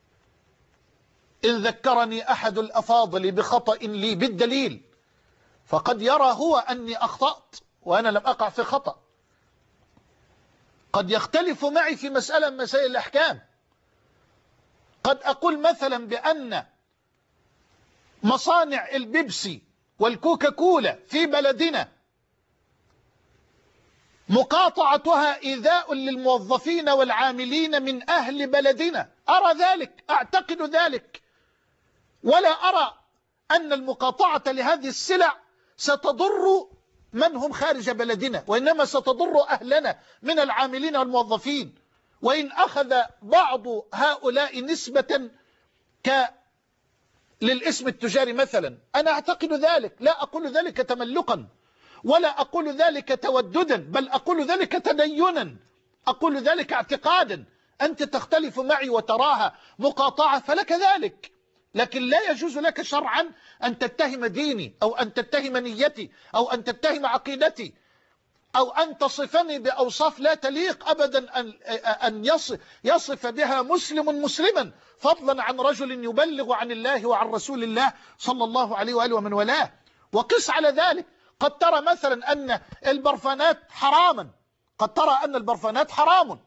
إن ذكرني أحد الأفاضل بخطأ لي بالدليل فقد يرى هو أني أخطأت وأنا لم أقع في خطأ. قد يختلف معي في مسألة من مسائل الأحكام، قد أقول مثلا بأن مصانع البيبسي والكوكاكولا في بلدنا مقاطعتها إيذاء للموظفين والعاملين من أهل بلدنا، أرى ذلك، أعتقد ذلك، ولا أرى أن المقاطعة لهذه السلع ستضر من هم خارج بلدنا، وإنما ستضر أهلنا من العاملين والموظفين. وإن أخذ بعض هؤلاء نسبة للاسم التجاري مثلا، أنا أعتقد ذلك، لا أقول ذلك تملقا ولا أقول ذلك توددا، بل أقول ذلك تدينا، أقول ذلك اعتقادا. أنت تختلف معي وتراها مقاطعة فلك ذلك، لكن لا يجوز لك شرعا أن تتهم ديني أو أن تتهم نيتي أو أن تتهم عقيدتي أو أن تصفني بأوصاف لا تليق أبدا أن يصف بها مسلم مسلما، فضلا عن رجل يبلغ عن الله وعن رسول الله صلى الله عليه وآله ومن والاه. وقس على ذلك، قد ترى مثلا أن البرفانات حراما، قد ترى أن البرفانات حرام.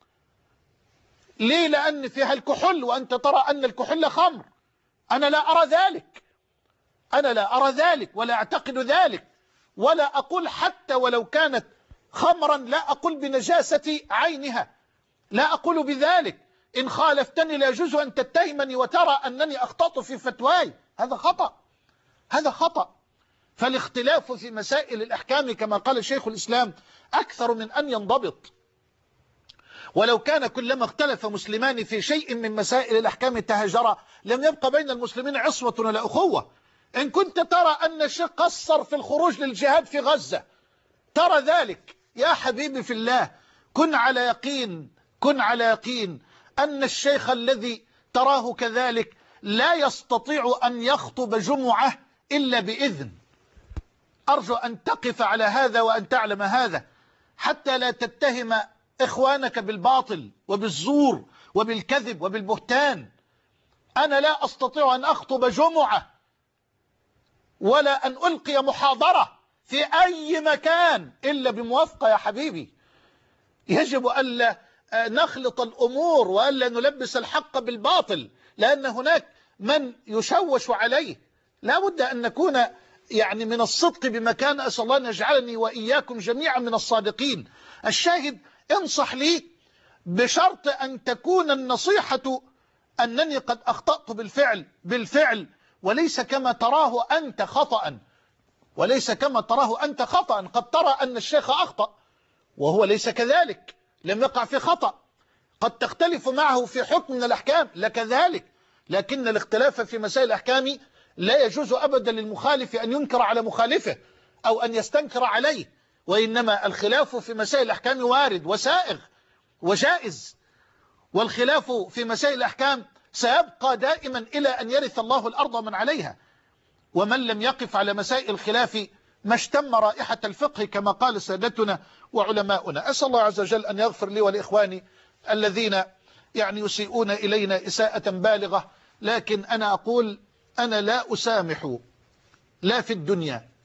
ليه؟ لأن فيها الكحول، وأنت ترى أن الكحول خمر. أنا لا أرى ذلك، أنا لا أرى ذلك ولا أعتقد ذلك، ولا أقول حتى ولو كانت خمرا لا أقول بنجاسة عينها، لا أقول بذلك. إن خالفتني لا يجوز أن تتهمني وترى أنني أخطأت في فتواي، هذا خطأ، هذا خطأ. فالاختلاف في مسائل الأحكام كما قال شيخ الإسلام أكثر من أن ينضبط. ولو كان كلما اختلف مسلمان في شيء من مسائل الأحكام تهاجرا لم يبقى بين المسلمين عصمة ولا أخوة. إن كنت ترى أن الشيخ قصر في الخروج للجهاد في غزة، ترى ذلك، يا حبيبي في الله كن على يقين، كن على يقين أن الشيخ الذي تراه كذلك لا يستطيع أن يخطب جمعة إلا بإذن. أرجو أن تقف على هذا وأن تعلم هذا حتى لا تتهم إخوانك بالباطل وبالزور وبالكذب وبالبهتان. أنا لا أستطيع أن أخطب جمعة ولا أن ألقي محاضرة في أي مكان إلا بموافقة يا حبيبي. يجب ألا نخلط الأمور وألا نلبس الحق بالباطل، لأن هناك من يشوش عليه. لا بد أن نكون يعني من الصدق بمكان، أسأل الله أن يجعلني وإياكم جميعا من الصادقين. الشاهد انصح لي بشرط أن تكون النصيحة أنني قد أخطأت بالفعل وليس كما تراه أنت خطأ، وليس كما تراه أنت خطأ. قد ترى أن الشيخ أخطأ وهو ليس كذلك، لم يقع في خطأ. قد تختلف معه في حكم من الأحكام لك ذلك، لكن الاختلاف في مسائل الأحكام لا يجوز أبدا للمخالف أن ينكر على مخالفه أو أن يستنكر عليه، وإنما الخلاف في مسائل الأحكام وارد وسائغ وجائز، والخلاف في مسائل الأحكام سيبقى دائما إلى أن يرث الله الأرض ومن عليها. ومن لم يقف على مسائل الخلاف ما اشتم رائحة الفقه كما قال سادتنا وعلماؤنا. أسأل الله عز وجل أن يغفر لي ولإخواني الذين يعني يسيئون إلينا إساءة بالغة، لكن أنا أقول أنا لا أسامح لا في الدنيا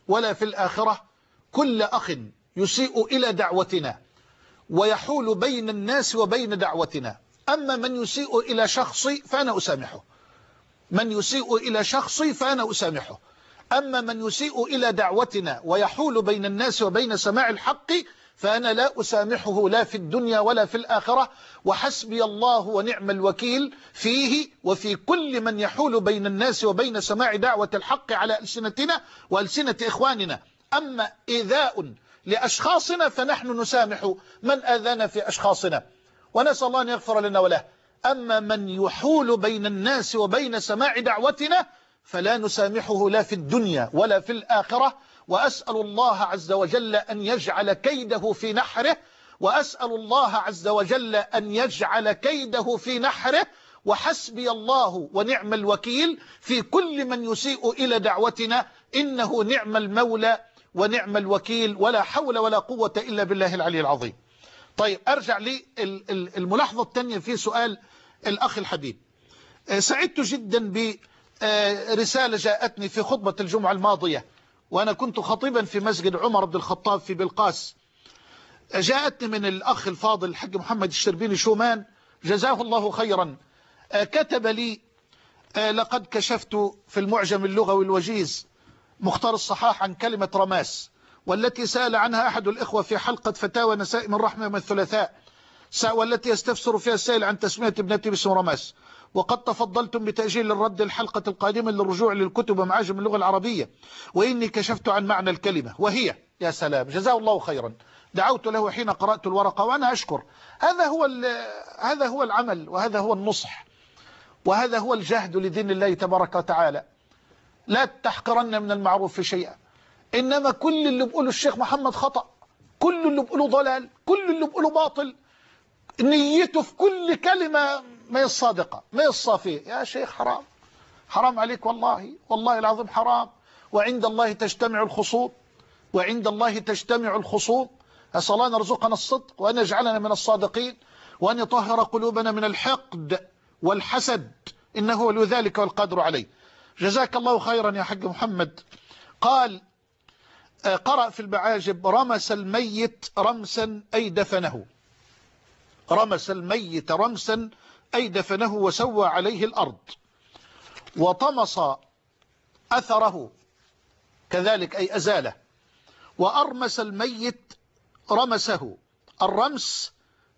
ولا في الآخرة كل أخ يسيء إلى دعوتنا ويحول بين الناس وبين دعوتنا. أما من يسيء إلى شخصي فأنا أسامحه، من يسيء إلى شخصي فأنا أسامحه. أما من يسيء إلى دعوتنا ويحول بين الناس وبين سماع الحق فأنا لا أسامحه لا في الدنيا ولا في الآخرة، وحسبي الله ونعم الوكيل فيه وفي كل من يحول بين الناس وبين سماع دعوة الحق على ألسنتنا وألسنة إخواننا. أما إيذاء لأشخاصنا فنحن نسامح من آذانا في أشخاصنا، ونسأل الله أن يغفر لنا وله. أما من يحول بين الناس وبين سماع دعوتنا فلا نسامحه لا في الدنيا ولا في الآخرة، وأسأل الله عز وجل أن يجعل كيده في نحره، وأسأل الله عز وجل أن يجعل كيده في نحره، وحسبي الله ونعم الوكيل في كل من يسيء إلى دعوتنا، إنه نعم المولى ونعم الوكيل، ولا حول ولا قوة إلا بالله العلي العظيم. طيب أرجع لي الملاحظة الثانية في سؤال الأخ الحبيب. سعدت جدا برسالة جاءتني في خطبة الجمعة الماضية وأنا كنت خطيبا في مسجد عمر بن الخطاب في بلقاس. جاءتني من الأخ الفاضل الحاج محمد الشربيني شومان جزاه الله خيرا. كتب لي: لقد كشفت في المعجم اللغوي الوجيز مختار الصحاح عن كلمة رماس، والتي سأل عنها أحد الإخوة في حلقة فتاوى نسائم الرحمة من الثلاثاء، والتي يستفسر فيها السائل عن تسمية ابنتي باسم رماس، وقد تفضلتم بتأجيل الرد الحلقة القادمة للرجوع للكتب ومعاجم اللغة العربية، وإني كشفت عن معنى الكلمة وهي. يا سلام، جزاه الله خيرا. دعوت له حين قرأت الورقة وأنا أشكر. هذا هو العمل، وهذا هو النصح، وهذا هو الجهد لدين الله تبارك وتعالى. لا تحقرن من المعروف شيئا، إنما كل اللي بقوله الشيخ محمد خطأ، كل اللي بقوله ضلال، كل اللي بقوله باطل، نيته في كل كلمة ما الصادقة ما الصافية. يا شيخ حرام، حرام عليك، والله العظيم حرام. وعند الله تجتمع الخصوم، وعند الله تجتمع الخصوم. أسأل الله أن يرزقنا الصدق وأن يجعلنا من الصادقين، وأن يطهر قلوبنا من الحقد والحسد، إنه ولي ذلك والقادر عليه. جزاك الله خيرا يا حاج محمد. قال: قرأ في المعاجب: رمس الميت رمسا أي دفنه، رمس الميت رمسا أي دفنه وسوى عليه الأرض، وطمس أثره كذلك أي أزاله، وأرمس الميت رمسه. الرمس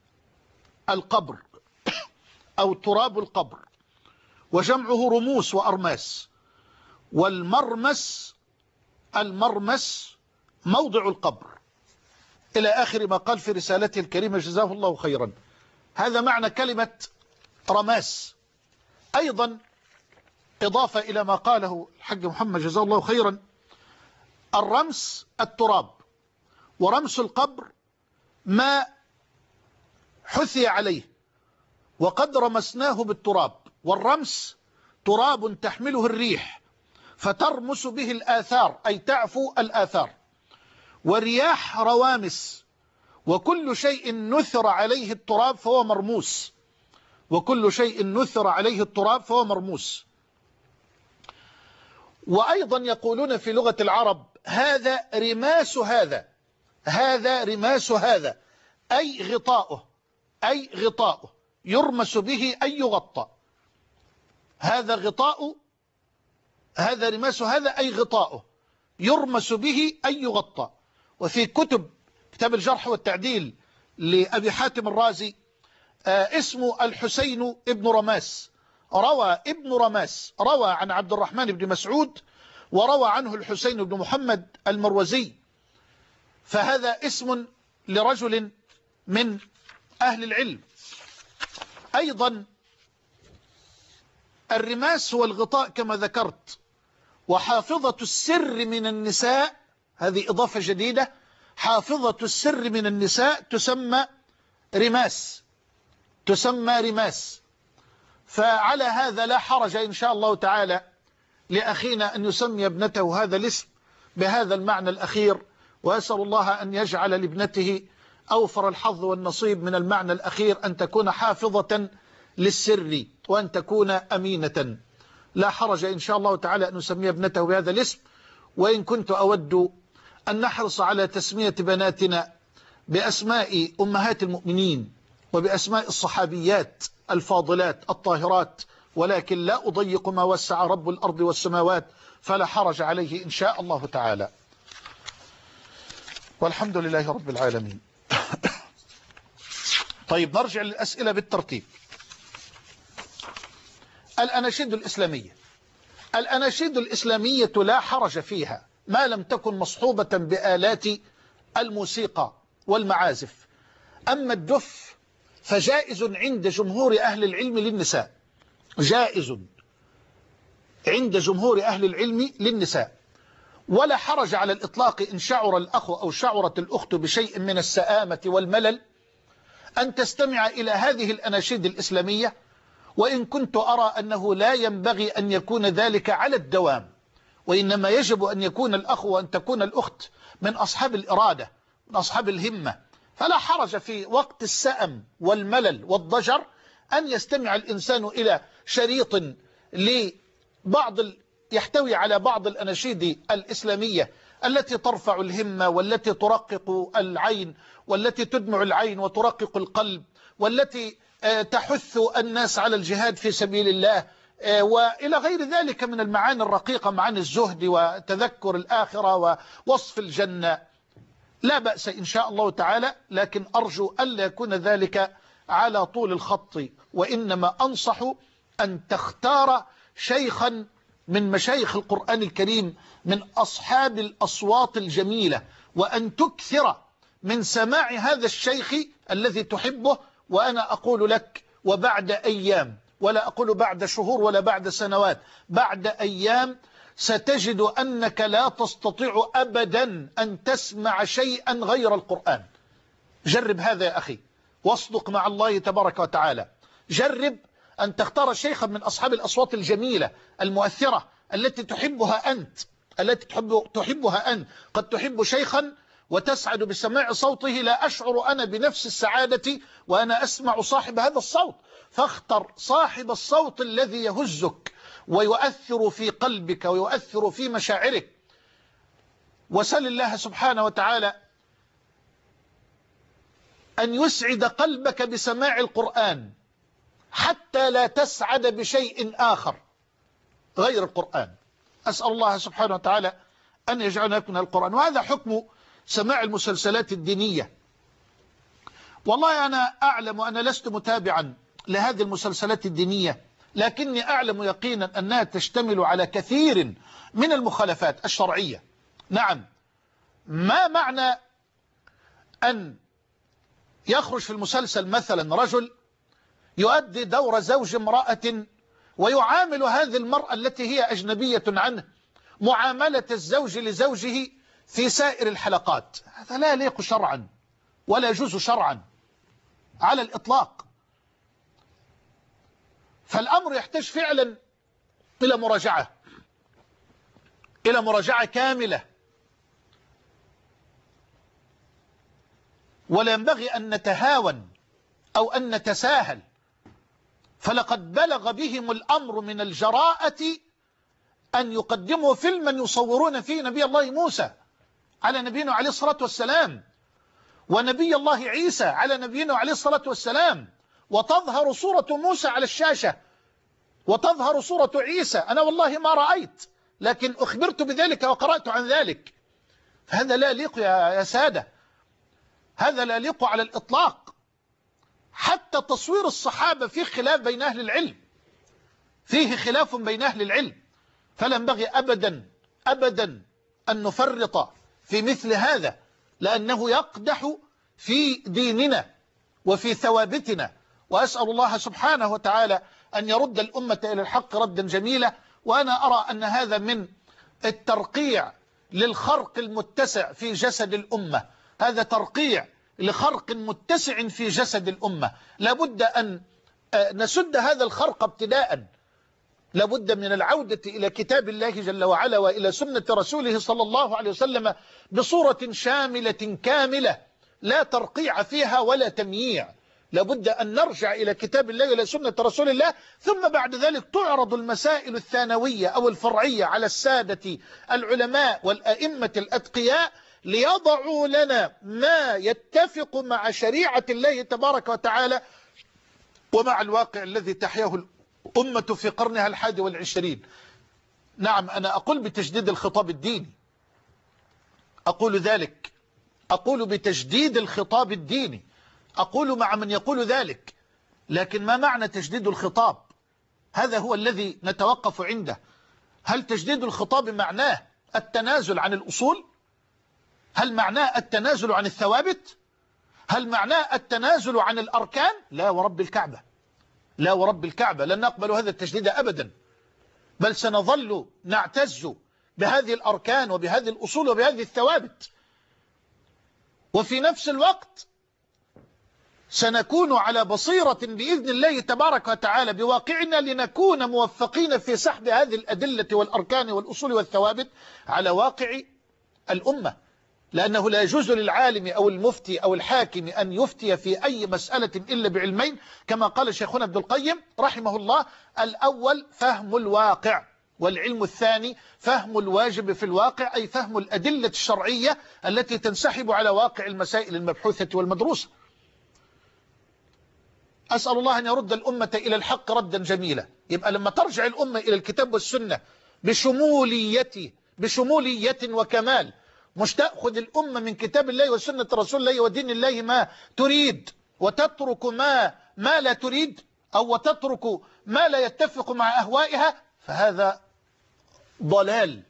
القبر أو تراب القبر، وجمعه رموس وأرماس، والمرمس المرمس موضع القبر، إلى آخر ما قال في رسالته الكريمة جزاه الله خيرا. هذا معنى كلمة رماس. أيضا إضافة إلى ما قاله الحاج محمد جزاه الله خيرا، الرمس التراب، ورمس القبر ما حثي عليه وقد رمسناه بالتراب. والرمس تراب تحمله الريح فترمس به الآثار أي تعفو الآثار، ورياح روامس، وكل شيء نثر عليه التراب فهو مرموس، وكل شيء نثر عليه التراب فهو مرموس. وأيضا يقولون في لغة العرب: هذا رماس هذا، هذا رماس هذا، أي غطاؤه، أي غطاؤه يرمس به أي يغطى. هذا غطاء، هذا رماس هذا أي غطاؤه يرمس به أي يغطى. وفي كتاب الجرح والتعديل لأبي حاتم الرازي اسمه الحسين ابن رماس، روى ابن رماس روى عن عبد الرحمن بن مسعود، وروى عنه الحسين بن محمد المروزي، فهذا اسم لرجل من أهل العلم. أيضا الرماس هو الغطاء كما ذكرت. وحافظة السر من النساء، هذه إضافة جديدة، حافظة السر من النساء تسمى رماس، تسمى رماس. فعلى هذا لا حرج إن شاء الله تعالى لأخينا أن يسمي ابنته هذا الاسم بهذا المعنى الأخير، وأسأل الله أن يجعل لابنته أوفر الحظ والنصيب من المعنى الأخير، أن تكون حافظة للسر وأن تكون أمينة. لا حرج إن شاء الله تعالى أن نسمي ابنته بهذا الاسم، وإن كنت أود أن نحرص على تسمية بناتنا بأسماء أمهات المؤمنين وبأسماء الصحابيات الفاضلات الطاهرات، ولكن لا أضيق ما وسع رب الأرض والسماوات، فلا حرج عليه إن شاء الله تعالى. والحمد لله رب العالمين. طيب نرجع للأسئلة بالترتيب. الأناشيد الإسلامية. الأناشيد الإسلامية لا حرج فيها ما لم تكن مصحوبة بآلات الموسيقى والمعازف. أما الدف فجائز عند جمهور أهل العلم للنساء، جائز عند جمهور أهل العلم للنساء، ولا حرج على الإطلاق إن شعر الأخ أو شعرت الأخت بشيء من السآمة والملل أن تستمع إلى هذه الأناشيد الإسلامية، وإن كنت أرى أنه لا ينبغي أن يكون ذلك على الدوام، وإنما يجب أن يكون الأخ وأن تكون الأخت من أصحاب الإرادة، من أصحاب الهمة، فلا حرج في وقت السأم والملل والضجر أن يستمع الإنسان إلى شريط يحتوي على بعض الأناشيد الإسلامية التي ترفع الهمة، والتي ترقق العين، والتي تدمع العين وترقق القلب، والتي تحث الناس على الجهاد في سبيل الله، وإلى غير ذلك من المعاني الرقيقة، معاني الزهد وتذكر الآخرة ووصف الجنة. لا بأس إن شاء الله تعالى، لكن أرجو ألا يكون ذلك على طول الخط، وإنما أنصح أن تختار شيخا من مشايخ القرآن الكريم من أصحاب الأصوات الجميلة، وأن تكثر من سماع هذا الشيخ الذي تحبه. وأنا أقول لك وبعد أيام، ولا أقول بعد شهور ولا بعد سنوات، بعد أيام ستجد أنك لا تستطيع أبدا أن تسمع شيئا غير القرآن. جرب هذا يا أخي، واصدق مع الله تبارك وتعالى. جرب أن تختار شيخا من أصحاب الأصوات الجميلة المؤثرة التي تحبها أنت، التي تحبها أنت. قد تحب شيخا وتسعد بسماع صوته، لا أشعر أنا بنفس السعادة وأنا أسمع صاحب هذا الصوت. فاختر صاحب الصوت الذي يهزك ويؤثر في قلبك ويؤثر في مشاعرك، وسل الله سبحانه وتعالى أن يسعد قلبك بسماع القرآن حتى لا تسعد بشيء آخر غير القرآن. أسأل الله سبحانه وتعالى أن يجعلنا من القرآن. وهذا حكم سماع المسلسلات الدينية. والله أنا أعلم، أنا لست متابعا لهذه المسلسلات الدينية، لكني أعلم يقينا أنها تشتمل على كثير من المخالفات الشرعية. نعم، ما معنى أن يخرج في المسلسل مثلا رجل يؤدي دور زوج امرأة ويعامل هذه المرأة التي هي أجنبية عنه معاملة الزوج لزوجه في سائر الحلقات؟ هذا لا يليق شرعا ولا يجوز شرعا على الإطلاق. فالأمر يحتاج فعلا إلى مراجعة كاملة، ولا ينبغي أن نتهاون أو أن نتساهل. فلقد بلغ بهم الأمر من الجراءة أن يقدموا فيلما يصورون فيه نبي الله موسى على نبينا عليه الصلاة والسلام، ونبي الله عيسى على نبينا عليه الصلاة والسلام، وتظهر صورة موسى على الشاشة وتظهر صورة عيسى. أنا والله ما رأيت، لكن أخبرت بذلك وقرأت عن ذلك. فهذا لا يليق يا سادة، هذا لا يليق على الإطلاق. حتى تصوير الصحابة فيه خلاف بين أهل العلم، فيه خلاف بين أهل العلم، فلا ينبغي أبدا أن نفرط في مثل هذا، لأنه يقدح في ديننا وفي ثوابتنا. وأسأل الله سبحانه وتعالى أن يرد الأمة إلى الحق ردا جميلا. وأنا أرى أن هذا من الترقيع للخرق المتسع في جسد الأمة، هذا ترقيع لخرق متسع في جسد الأمة. لابد أن نسد هذا الخرق ابتداء، لابد من العودة إلى كتاب الله جل وعلا وإلى سنة رسوله صلى الله عليه وسلم بصورة شاملة كاملة، لا ترقيع فيها ولا تمييع. لابد أن نرجع إلى كتاب الله وإلى سنة رسول الله، ثم بعد ذلك تعرض المسائل الثانوية أو الفرعية على السادة العلماء والأئمة الأتقياء ليضعوا لنا ما يتفق مع شريعة الله تبارك وتعالى ومع الواقع الذي تحياه الأمة في قرنها 21. نعم، أنا أقول بتجديد الخطاب الديني، أقول ذلك، أقول بتجديد الخطاب الديني، أقول مع من يقول ذلك، لكن ما معنى تجديد الخطاب؟ هذا هو الذي نتوقف عنده. هل تجديد الخطاب معناه التنازل عن الأصول؟ هل معناه التنازل عن الثوابت؟ هل معناه التنازل عن الأركان؟ لا ورب الكعبة، لا ورب الكعبة، لن نقبل هذا التجديد أبدا، بل سنظل نعتز بهذه الأركان وبهذه الأصول وبهذه الثوابت، وفي نفس الوقت سنكون على بصيرة بإذن الله تبارك وتعالى بواقعنا لنكون موفقين في سحب هذه الأدلة والأركان والأصول والثوابت على واقع الأمة، لأنه لا يجوز للعالم أو المفتي أو الحاكم أن يفتي في أي مسألة إلا بعلمين، كما قال شيخنا ابن القيم رحمه الله: الأول فهم الواقع، والعلم الثاني فهم الواجب في الواقع، أي فهم الأدلة الشرعية التي تنسحب على واقع المسائل المبحوثة والمدروسة. أسأل الله أن يرد الأمة إلى الحق ردا جميلا. يبقى لما ترجع الأمة إلى الكتاب والسنة بشمولية وكمال، مش تأخذ الأمة من كتاب الله وسنة رسول الله ودين الله ما تريد، وتترك ما لا تريد، أو وتترك ما لا يتفق مع أهوائها، فهذا ضلال.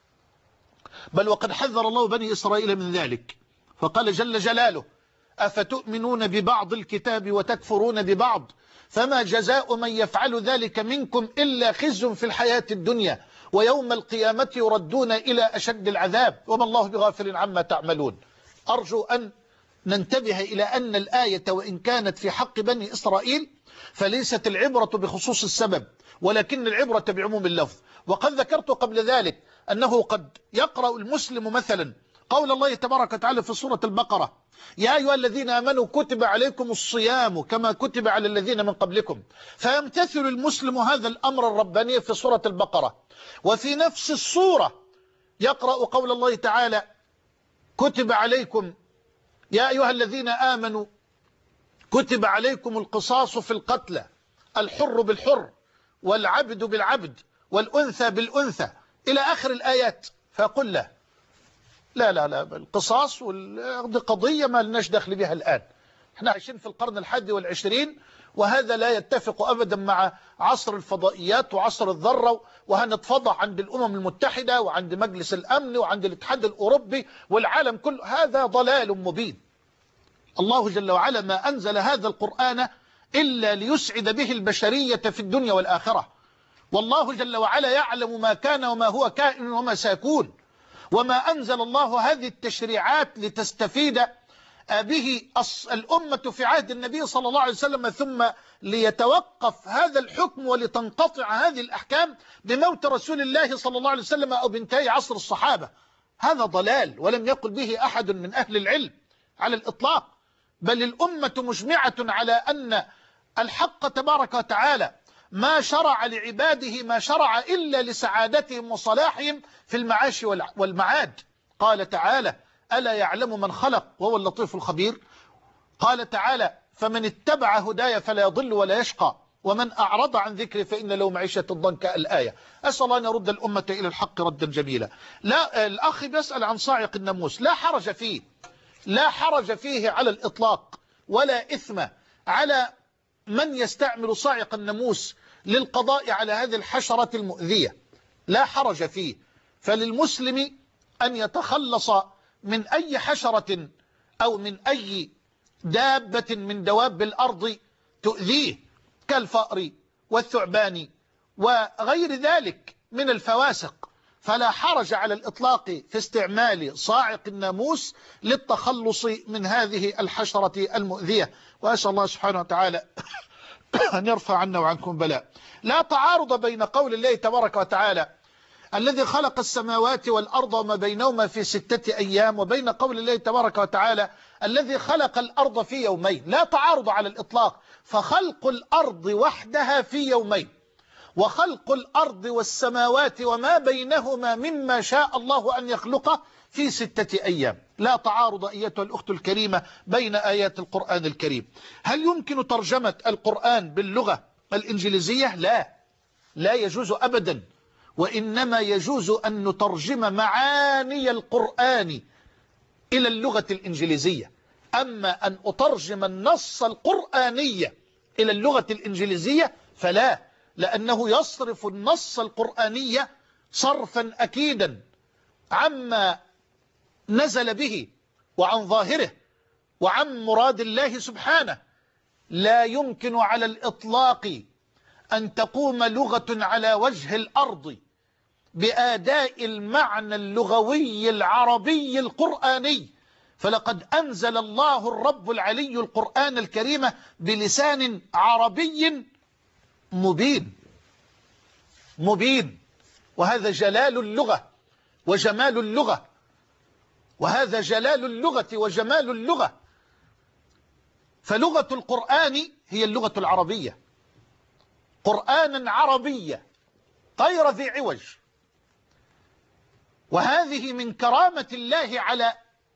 بل وقد حذر الله بني إسرائيل من ذلك، فقال جل جلاله: أفتؤمنون ببعض الكتاب وتكفرون ببعض، فما جزاء من يفعل ذلك منكم إلا خزي في الحياة الدنيا ويوم القيامة يردون إلى أشد العذاب وما الله بغافل عما تعملون. أرجو أن ننتبه إلى أن الآية وإن كانت في حق بني إسرائيل فليست العبرة بخصوص السبب، ولكن العبرة بعموم اللفظ. وقد ذكرت قبل ذلك أنه قد يقرأ المسلم مثلا قول الله تبارك وتعالى في سورة البقرة: يا أيها الذين آمنوا كتب عليكم الصيام كما كتب على الذين من قبلكم، فيمتثل المسلم هذا الأمر الرباني في سورة البقرة، وفي نفس السورة يقرأ قول الله تعالى: كتب عليكم يا أيها الذين آمنوا كتب عليكم القصاص في القتلى، الحر بالحر والعبد بالعبد والأنثى بالأنثى، إلى آخر الآيات. فيقول له: لا لا لا، القصاص دي قضية ما لناش دخل بها الآن، احنا عايشين في القرن 21 وهذا لا يتفق أبدا مع عصر الفضائيات وعصر الذرة، وهنتفضح عند الأمم المتحدة وعند مجلس الأمن وعند الاتحاد الأوروبي والعالم كله. هذا ضلال مبين. الله جل وعلا ما أنزل هذا القرآن إلا ليسعد به البشرية في الدنيا والآخرة، والله جل وعلا يعلم ما كان وما هو كائن وما سيكون، وما أنزل الله هذه التشريعات لتستفيد به الأمة في عهد النبي صلى الله عليه وسلم ثم ليتوقف هذا الحكم ولتنقطع هذه الأحكام بموت رسول الله صلى الله عليه وسلم أو بانتهاء عصر الصحابة. هذا ضلال ولم يقل به أحد من أهل العلم على الإطلاق، بل الأمة مجمعة على أن الحق تبارك وتعالى ما شرع لعباده ما شرع إلا لسعادتهم وصلاحهم في المعاش والمعاد. قال تعالى: ألا يعلم من خلق وهو اللطيف الخبير. قال تعالى: فمن اتبع هداي فلا يضل ولا يشقى ومن أعرض عن ذكري فإن له معيشة ضنكا. الآية. أسأل الله أن يرد الأمة إلى الحق ردا جميلا. لا، الأخ بيسأل عن صاعق الناموس، لا حرج فيه، لا حرج فيه على الإطلاق، ولا إثم على من يستعمل صاعق الناموس للقضاء على هذه الحشرة المؤذية، لا حرج فيه. فللمسلم أن يتخلص من أي حشرة أو من أي دابة من دواب الأرض تؤذيه كالفأر والثعبان وغير ذلك من الفواسق، فلا حرج على الإطلاق في استعمال صاعق الناموس للتخلص من هذه الحشرة المؤذية. وأسأل الله سبحانه وتعالى أن يرفع عنا وعنكم بلاء. لا تعارض بين قول الله تبارك وتعالى: الذي خلق السماوات والأرض وما بينهما في 6 أيام، وبين قول الله تبارك وتعالى الذي خلق الأرض في يومين، لا تعارض على الإطلاق. فخلق الأرض وحدها في يومين، وخلق الأرض والسماوات وما بينهما مما شاء الله أن يخلقه في 6 أيام، لا تعارض أيتها الأخت الكريمة بين آيات القرآن الكريم. هل يمكن ترجمة القرآن باللغة الإنجليزية؟ لا يجوز أبدا، وإنما يجوز أن نترجم معاني القرآن إلى اللغة الإنجليزية. أما أن أترجم النص القرآني إلى اللغة الإنجليزية فلا، لأنه يصرف النص القرآني صرفا أكيدا عما نزل به وعن ظاهره وعن مراد الله سبحانه. لا يمكن على الإطلاق أن تقوم لغة على وجه الأرض بأداء المعنى اللغوي العربي القرآني، فلقد أنزل الله الرب العلي القرآن الكريم بلسان عربي مبين، وهذا جلال اللغة وجمال اللغة، وهذا جلال اللغة وجمال اللغة. فلغة القرآن هي اللغة العربية، قرآنا عربية غير ذي عوج، وهذه من كرامة الله على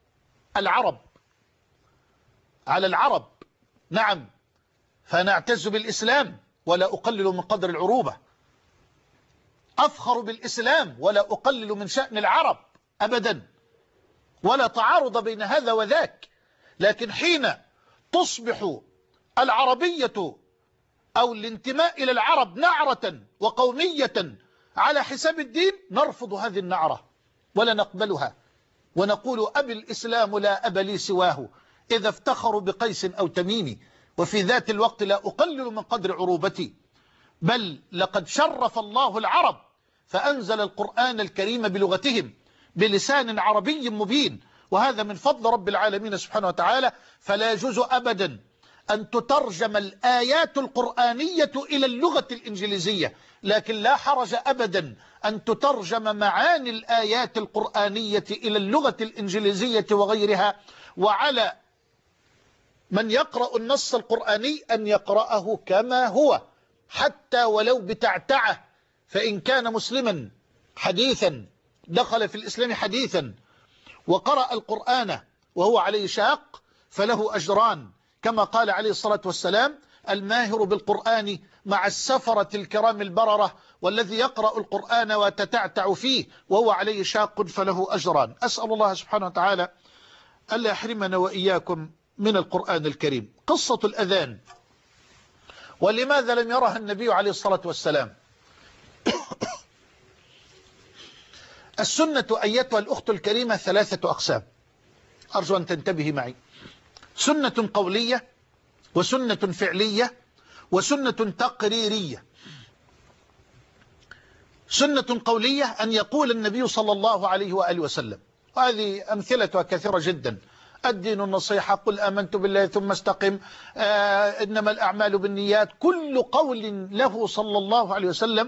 العرب. نعم، فأنا أعتز بالإسلام ولا أقلل من قدر العروبة، أفخر بالإسلام ولا أقلل من شأن العرب أبدا، ولا تعارض بين هذا وذاك. لكن حين تصبح العربية أو الانتماء إلى العرب نعرة وقومية على حساب الدين، نرفض هذه النعرة ولا نقبلها، ونقول أبي الإسلام لا أب لي سواه إذا افتخروا بقيس أو تميم، وفي ذات الوقت لا أقلل من قدر عروبتي، بل لقد شرف الله العرب فأنزل القرآن الكريم بلغتهم بلسان عربي مبين، وهذا من فضل رب العالمين سبحانه وتعالى. فلا يجوز أبدا أن تترجم الآيات القرآنية إلى اللغة الإنجليزية، لكن لا حرج أبدا أن تترجم معاني الآيات القرآنية إلى اللغة الإنجليزية وغيرها. وعلى من يقرأ النص القرآني أن يقرأه كما هو، حتى ولو بتعتعة، فإن كان مسلما حديثا دخل في الإسلام حديثا وقرأ القرآن وهو عليه شاق فله أجران، كما قال عليه الصلاة والسلام: الماهر بالقرآن مع السفرة الكرام البررة، والذي يقرأ القرآن وتتعتع فيه وهو عليه شاق فله أجران. أسأل الله سبحانه وتعالى ألا يحرمنا وإياكم من القرآن الكريم. قصة الأذان، ولماذا لم يرها النبي عليه الصلاة والسلام؟ السنة أيتها الأخت الكريمة 3 أقسام، أرجو أن تنتبهي معي: سنة قولية، وسنة فعلية، وسنة تقريرية. سنة قولية أن يقول النبي صلى الله عليه وآله وسلم، وهذه أمثلتها كثيرة جدا: الدين النصيحة، قل آمنت بالله ثم استقم، إنما الأعمال بالنيات. كل قول له صلى الله عليه وسلم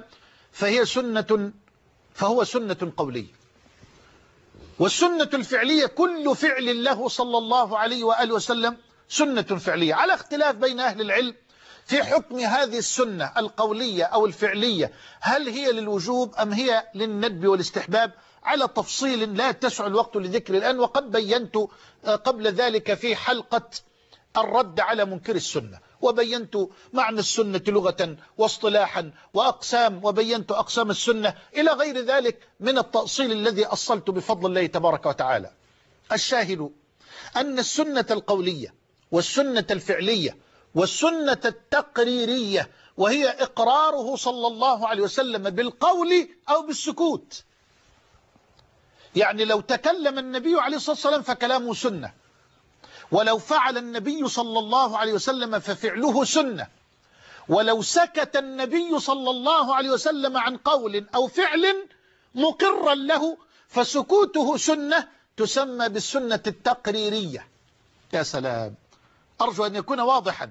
فهو سنة قولية. والسنة الفعلية كل فعل له صلى الله عليه وآله وسلم سنة فعلية، على اختلاف بين أهل العلم في حكم هذه السنة القولية أو الفعلية، هل هي للوجوب أم هي للندب والاستحباب، على تفصيل لا تسع الوقت لذكر الآن، وقد بينت قبل ذلك في حلقة الرد على منكر السنة، وبينت معنى السنة لغة واصطلاحا وأقسام، وبينت أقسام السنة إلى غير ذلك من التأصيل الذي أصلت بفضل الله تبارك وتعالى. الشاهد أن السنة القولية والسنة الفعلية والسنة التقريرية، وهي إقراره صلى الله عليه وسلم بالقول أو بالسكوت. يعني لو تكلم النبي عليه الصلاة والسلام فكلامه سنة، ولو فعل النبي صلى الله عليه وسلم ففعله سنة، ولو سكت النبي صلى الله عليه وسلم عن قول أو فعل مقرا له فسكوته سنة، تسمى بالسنة التقريرية. يا سلام، أرجو أن يكون واضحا.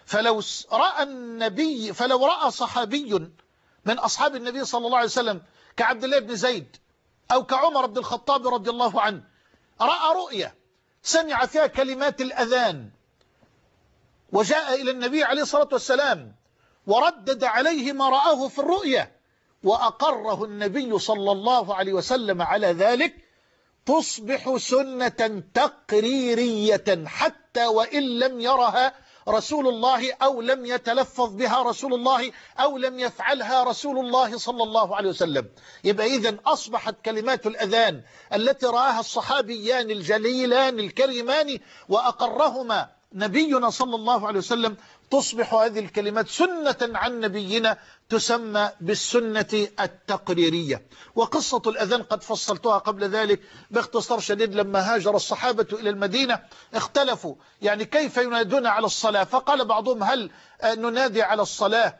فلو رأى صحابي من أصحاب النبي صلى الله عليه وسلم كعبد الله بن زيد أو كعمر بن الخطاب رضي الله عنه، رأى رؤية سمع فيها كلمات الأذان وجاء إلى النبي عليه الصلاة والسلام وردد عليه ما رآه في الرؤية وأقره النبي صلى الله عليه وسلم على ذلك، تصبح سنة تقريرية حتى وإن لم يرها رسول الله أو لم يتلفظ بها رسول الله أو لم يفعلها رسول الله صلى الله عليه وسلم. يبقى إذن أصبحت كلمات الأذان التي رآها الصحابيان الجليلان الكريمان وأقرهما نبينا صلى الله عليه وسلم، تصبح هذه الكلمات سنة عن نبينا تسمى بالسنة التقريرية. وقصة الأذان قد فصلتها قبل ذلك باختصار شديد. لما هاجر الصحابة إلى المدينة اختلفوا يعني كيف ينادون على الصلاة، فقال بعضهم هل ننادي على الصلاة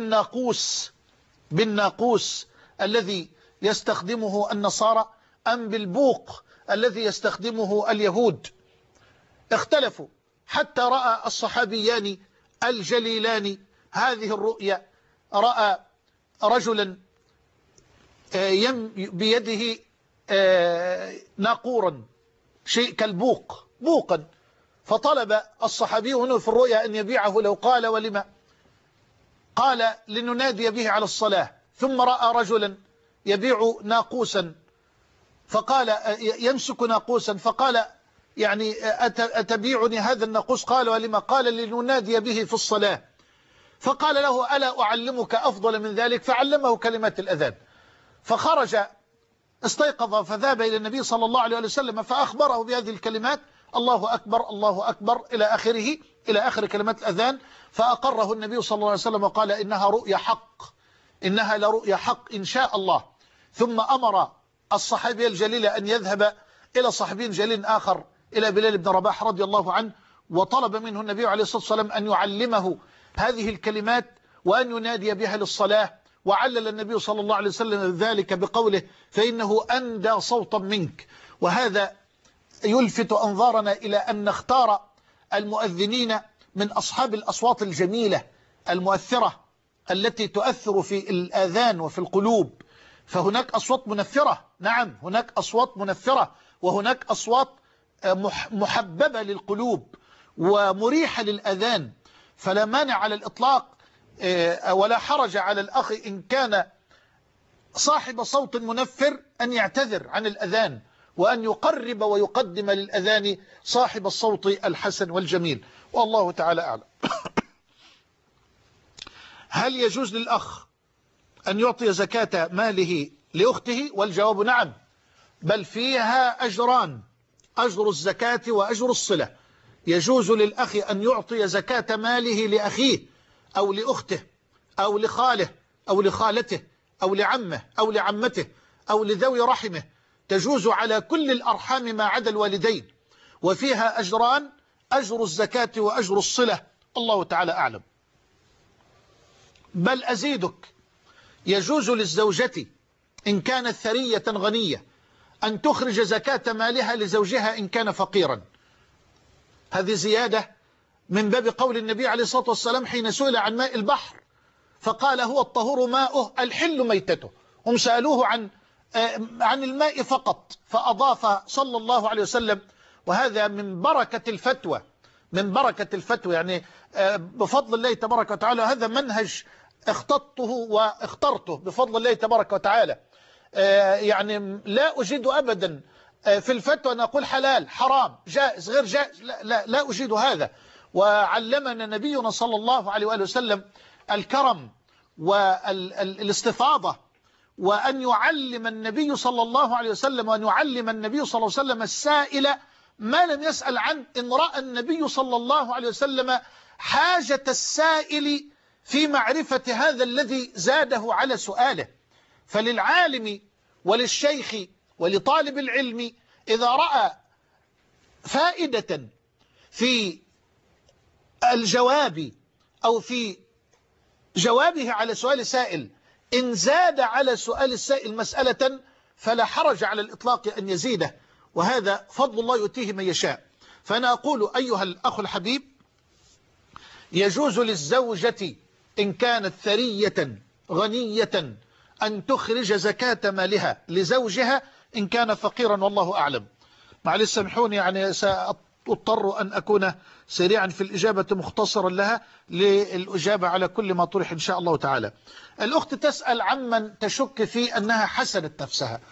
بالناقوس الذي يستخدمه النصارى أم بالبوق الذي يستخدمه اليهود. اختلفوا حتى رأى الصحابيان الجليلان هذه الرؤيا. رأى رجلا بيده ناقورا شيء كالبوق بوقا، فطلب الصحابي هنا في الرؤيا أن يبيعه لو، قال ولما؟ قال لننادي به على الصلاة. ثم رأى رجلا يبيع ناقوسا فقال يمسك ناقوسا فقال يعني أتبيعني هذا الناقوس؟ قال ولما؟ قال لننادي به في الصلاة. فقال له ألا أعلمك أفضل من ذلك؟ فعلمه كلمات الأذان. فخرج استيقظ فذهب إلى النبي صلى الله عليه وسلم فأخبره بهذه الكلمات، الله أكبر الله أكبر إلى آخره، إلى آخر كلمات الأذان. فأقره النبي صلى الله عليه وسلم وقال إنها رؤيا حق، إنها لرؤيا حق إن شاء الله. ثم أمر الصحابي الجليل أن يذهب إلى صحابي جليل آخر إلى بلال بن رباح رضي الله عنه، وطلب منه النبي عليه الصلاة والسلام أن يعلمه هذه الكلمات وأن ينادي بها للصلاة. وعلل النبي صلى الله عليه وسلم ذلك بقوله فإنه أندى صوتا منك. وهذا يلفت أنظارنا إلى أن نختار المؤذنين من أصحاب الأصوات الجميلة المؤثرة التي تؤثر في الآذان وفي القلوب. فهناك أصوات منفرة، نعم هناك أصوات منفرة، وهناك أصوات محببة للقلوب ومريحة للأذان. فلا مانع على الإطلاق ولا حرج على الأخ إن كان صاحب صوت منفر أن يعتذر عن الأذان وأن يقرب ويقدم للأذان صاحب الصوت الحسن والجميل، والله تعالى أعلم. هل يجوز للأخ أن يعطي زكاة ماله لأخته؟ والجواب نعم، بل فيها أجران، أجر الزكاة وأجر الصلة. يجوز للأخ أن يعطي زكاة ماله لأخيه أو لأخته أو لخاله أو لخالته أو لعمه أو لعمته أو لذوي رحمه، تجوز على كل الأرحام ما عدا الوالدين، وفيها أجران، أجر الزكاة وأجر الصلة، الله تعالى أعلم. بل أزيدك، يجوز للزوجة إن كانت ثرية غنية أن تخرج زكاة مالها لزوجها إن كان فقيرا. هذه زيادة من باب قول النبي عليه الصلاة والسلام حين سئل عن ماء البحر فقال هو الطهور ماؤه الحل ميتته. هم سألوه عن الماء فقط فأضاف صلى الله عليه وسلم، وهذا من بركة الفتوى، من بركة الفتوى يعني بفضل الله تبارك وتعالى. هذا منهج اخترته واخترته بفضل الله تبارك وتعالى. يعني لا أجيد أبدا في الفتوى أن أقول حلال حرام جائز غير جائز، لا أجيد هذا. وعلمنا نبينا صلى الله عليه وآله وسلم الكرم والاستفاضة، وأن يعلم النبي صلى الله عليه وسلم وأن يعلم النبي صلى الله عليه وسلم السائل ما لم يسأل عنه، إن رأى النبي صلى الله عليه وسلم حاجة السائل في معرفة هذا الذي زاده على سؤاله. فللعالم وللشيخ ولطالب العلم إذا رأى فائدة في الجواب أو في جوابه على سؤال سائل، إن زاد على سؤال السائل مسألة فلا حرج على الإطلاق أن يزيده، وهذا فضل الله يؤتيه من يشاء. فأنا أقول أيها الأخ الحبيب، يجوز للزوجة إن كانت ثرية غنية أن تخرج زكاة مالها لزوجها إن كان فقيرا والله أعلم. معلش سامحوني يعني سأضطر أن أكون سريعا في الإجابة مختصرا لها للإجابة على كل ما طرح إن شاء الله تعالى. الأخت تسأل عمن تشك في أنها حسنت نفسها.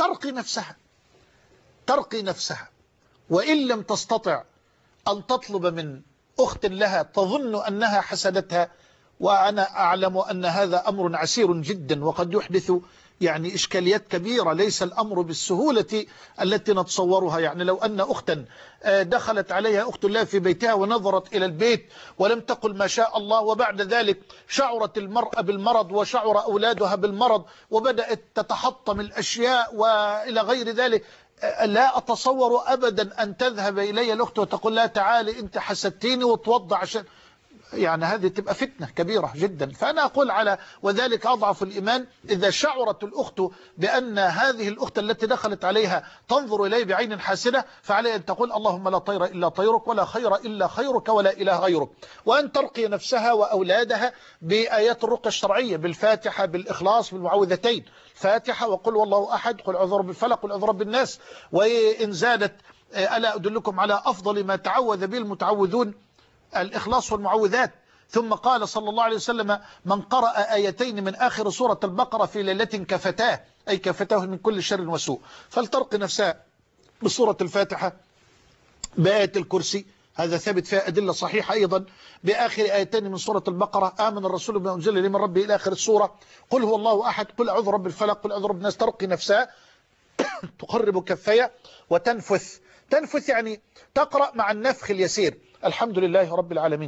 ترقي نفسها وإن لم تستطع أن تطلب من أخت لها تظن أنها حسدتها، وأنا أعلم أن هذا أمر عسير جدا وقد يحدث يعني إشكاليات كبيرة، ليس الأمر بالسهولة التي نتصورها. يعني لو أن أختا دخلت عليها أخت لها في بيتها ونظرت إلى البيت ولم تقل ما شاء الله، وبعد ذلك شعرت المرأة بالمرض وشعر أولادها بالمرض وبدأت تتحطم الأشياء وإلى غير ذلك، لا أتصور أبدا أن تذهب إلي الأخت وتقول لا تعالي أنت حسدتيني وتوضع عشان يعني هذه تبقى فتنة كبيرة جدا. فأنا أقول وذلك أضعف الإيمان إذا شعرت الأخت بأن هذه الأخت التي دخلت عليها تنظر إليه بعين حاسدة، فعليه أن تقول اللهم لا طير إلا طيرك ولا خير إلا خيرك ولا إله غيرك، وأن ترقي نفسها وأولادها بآيات الرقى الشرعية بالفاتحة بالإخلاص بالمعوذتين، فاتحة وقل والله أحد قل أعوذ برب الفلق قل أعوذ برب الناس. وإن زادت ألا أدلكم على أفضل ما تعوذ به المتعوذون الإخلاص والمعوذات. ثم قال صلى الله عليه وسلم من قرأ آيتين من آخر سورة البقرة في ليلة كفتاه، أي كفتاه من كل شر وسوء. فلترقي نفسها بسورة الفاتحة بآية الكرسي، هذا ثابت فيها أدلة صحيحة أيضا، بآخر آيتين من سورة البقرة آمن الرسول بما أنزل إليه من ربه إلى آخر السورة، قل هو الله أحد قل أعوذ برب الفلق قل أعوذ برب الناس. ترقي نفسها تقرب كفية وتنفث. تنفث يعني تقرأ مع النفخ اليسير الحمد لله رب العالمين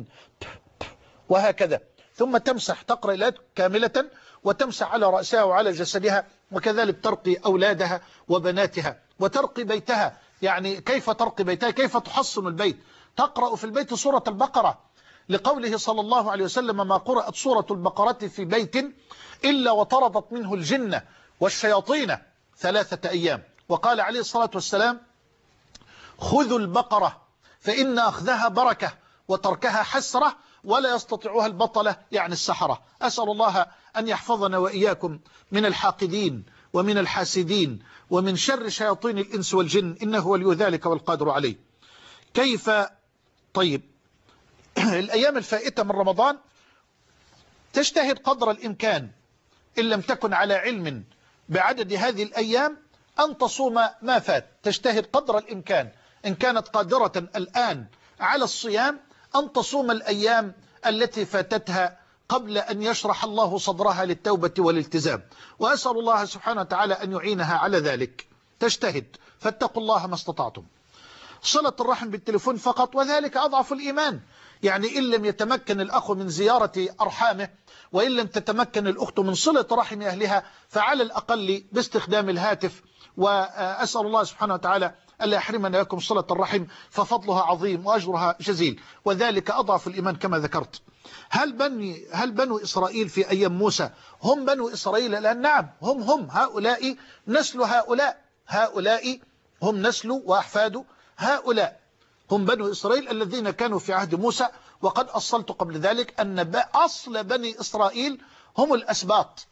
وهكذا، ثم تمسح تقرأ الآيات كاملة وتمسح على رأسها وعلى جسدها، وكذلك ترقي أولادها وبناتها وترقي بيتها. يعني كيف ترقي بيتها؟ كيف تحصن البيت؟ تقرأ في البيت سورة البقرة لقوله صلى الله عليه وسلم ما قرأت سورة البقرة في بيت إلا وطردت منه الجن والشياطين 3 أيام. وقال عليه الصلاة والسلام خذوا البقرة فإن أخذها بركة وتركها حسرة ولا يستطيعها البطلة يعني السحرة. أسأل الله أن يحفظنا وإياكم من الحاقدين ومن الحاسدين ومن شر شياطين الإنس والجن إنه ولي ذلك والقادر عليه. كيف طيب الأيام الفائتة من رمضان تجتهد قدر الإمكان إن لم تكن على علم بعدد هذه الأيام أن تصوم ما فات، تجتهد قدر الإمكان إن كانت قادرة الآن على الصيام أن تصوم الأيام التي فاتتها قبل أن يشرح الله صدرها للتوبة والالتزام، وأسأل الله سبحانه وتعالى أن يعينها على ذلك. تجتهد فاتقوا الله ما استطعتم. صلة الرحم بالتليفون فقط وذلك أضعف الإيمان، يعني إن لم يتمكن الأخ من زيارة أرحامه وإن لم تتمكن الأخت من صلة رحم أهلها فعلى الأقل باستخدام الهاتف. وأسأل الله سبحانه وتعالى ألا يحرمنا لكم صلة الرحم ففضلها عظيم وأجرها جزيل، وذلك أضعف الإيمان كما ذكرت. هل بنو إسرائيل في أيام موسى هم بنو إسرائيل الآن؟ نعم هم هؤلاء نسل هؤلاء هم نسل وأحفاد هؤلاء، هم بنو إسرائيل الذين كانوا في عهد موسى. وقد أصلت قبل ذلك أن أصل بني إسرائيل هم الأسباط،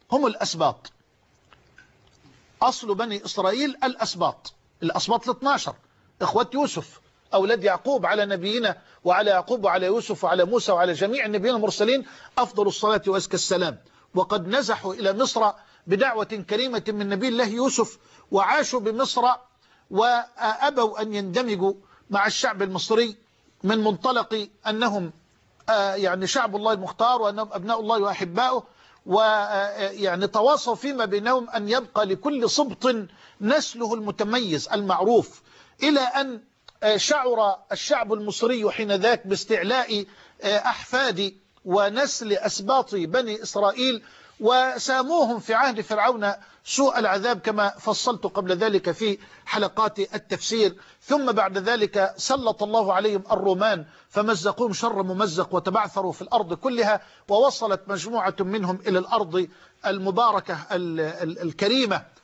أصل بني إسرائيل الأسباط 12 إخوة يوسف أولاد يعقوب على نبينا وعلى يعقوب وعلى يوسف وعلى موسى وعلى جميع النبيين المرسلين أفضل الصلاة وأزكى السلام. وقد نزحوا إلى مصر بدعوة كريمة من نبي الله يوسف وعاشوا بمصر وأبوا أن يندمجوا مع الشعب المصري من منطلق أنهم يعني شعب الله المختار وأنهم أبناء الله وأحباؤه، ويعني تواصوا فيما بينهم أن يبقى لكل سبط نسله المتميز المعروف، إلى أن شعر الشعب المصري حينذاك باستعلاء أحفاد ونسل أسباط بني إسرائيل وساموهم في عهد فرعون سوء العذاب كما فصلت قبل ذلك في حلقات التفسير. ثم بعد ذلك سلط الله عليهم الرومان فمزقوهم شر ممزق وتبعثروا في الأرض كلها، ووصلت مجموعة منهم إلى الأرض المباركة الكريمة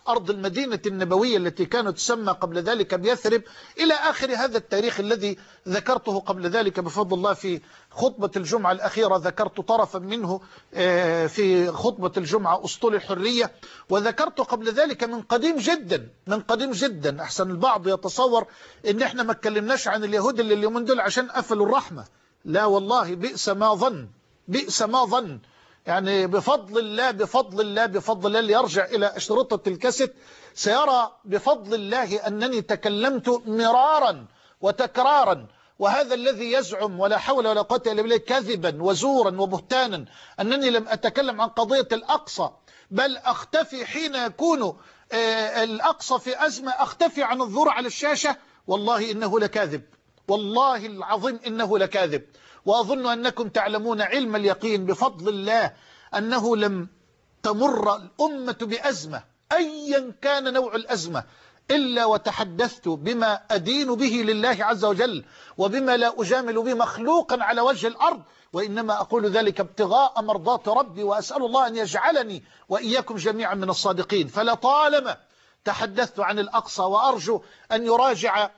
أرض المدينة النبوية التي كانت تسمى قبل ذلك بيثرب، إلى آخر هذا التاريخ الذي ذكرته قبل ذلك بفضل الله في خطبة الجمعة الأخيرة. ذكرت طرفا منه في خطبة الجمعة أسطول الحرية، وذكرت قبل ذلك من قديم جدا، من قديم جدا. أحسن البعض يتصور إن إحنا ما اتكلمناش عن اليهود اللي اليومين دول عشان قفلوا الرحمة. لا والله، بئس ما ظن، بئس ما ظن. يعني بفضل الله بفضل الله بفضل الله، اللي يرجع إلى أشرطة الكاسيت سيرى بفضل الله أنني تكلمت مرارا وتكرارا. وهذا الذي يزعم ولا حول ولا قوة إلا بالله كذبا وزورا وبهتانا أنني لم أتكلم عن قضية الأقصى، بل أختفي حين يكون الأقصى في أزمة، أختفي عن الظهور على الشاشة. والله إنه لكاذب، والله العظيم إنه لكاذب. وأظن أنكم تعلمون علم اليقين بفضل الله أنه لم تمر الأمة بأزمة أيا كان نوع الأزمة إلا وتحدثت بما أدين به لله عز وجل، وبما لا أجامل به مخلوقا على وجه الأرض، وإنما أقول ذلك ابتغاء مرضات ربي، وأسأل الله أن يجعلني وإياكم جميعا من الصادقين. فلطالما تحدثت عن الأقصى، وأرجو أن يراجع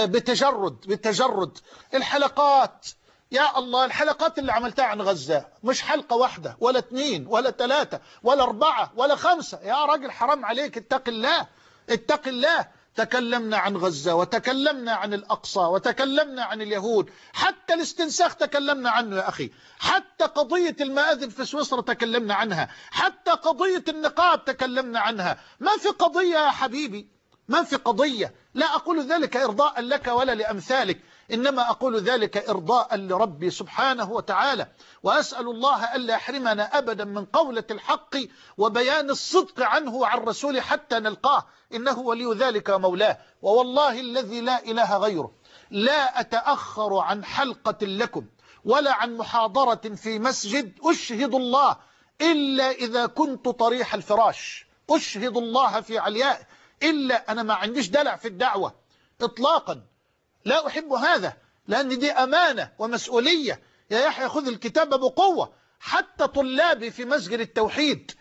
بتجرد الحلقات. يا الله، الحلقات اللي عملتها عن غزة مش حلقة واحدة ولا 2 ولا 3 ولا 4 ولا 5. يا راجل حرام عليك، اتق الله اتق الله. تكلمنا عن غزة، وتكلمنا عن الأقصى، وتكلمنا عن اليهود، حتى الاستنساخ تكلمنا عنه يا أخي، حتى قضية المآذن في سويسرا تكلمنا عنها، حتى قضية النقاب تكلمنا عنها. ما في قضية يا حبيبي، ما في قضية. لا أقول ذلك إرضاء لك ولا لأمثالك، إنما أقول ذلك إرضاء لربي سبحانه وتعالى. وأسأل الله ألا يحرمنا أبدا من قولة الحق وبيان الصدق عنه وعن رسوله حتى نلقاه، إنه ولي ذلك ومولاه. ووالله الذي لا إله غيره لا أتأخر عن حلقة لكم ولا عن محاضرة في مسجد، أشهد الله إلا إذا كنت طريح الفراش، أشهد الله في علياء، إلا أنا ما عنديش دلع في الدعوة إطلاقا، لا أحب هذا، لأن دي أمانة ومسؤولية. يا يحيى خذ الكتاب بقوة. حتى طلابي في مسجد التوحيد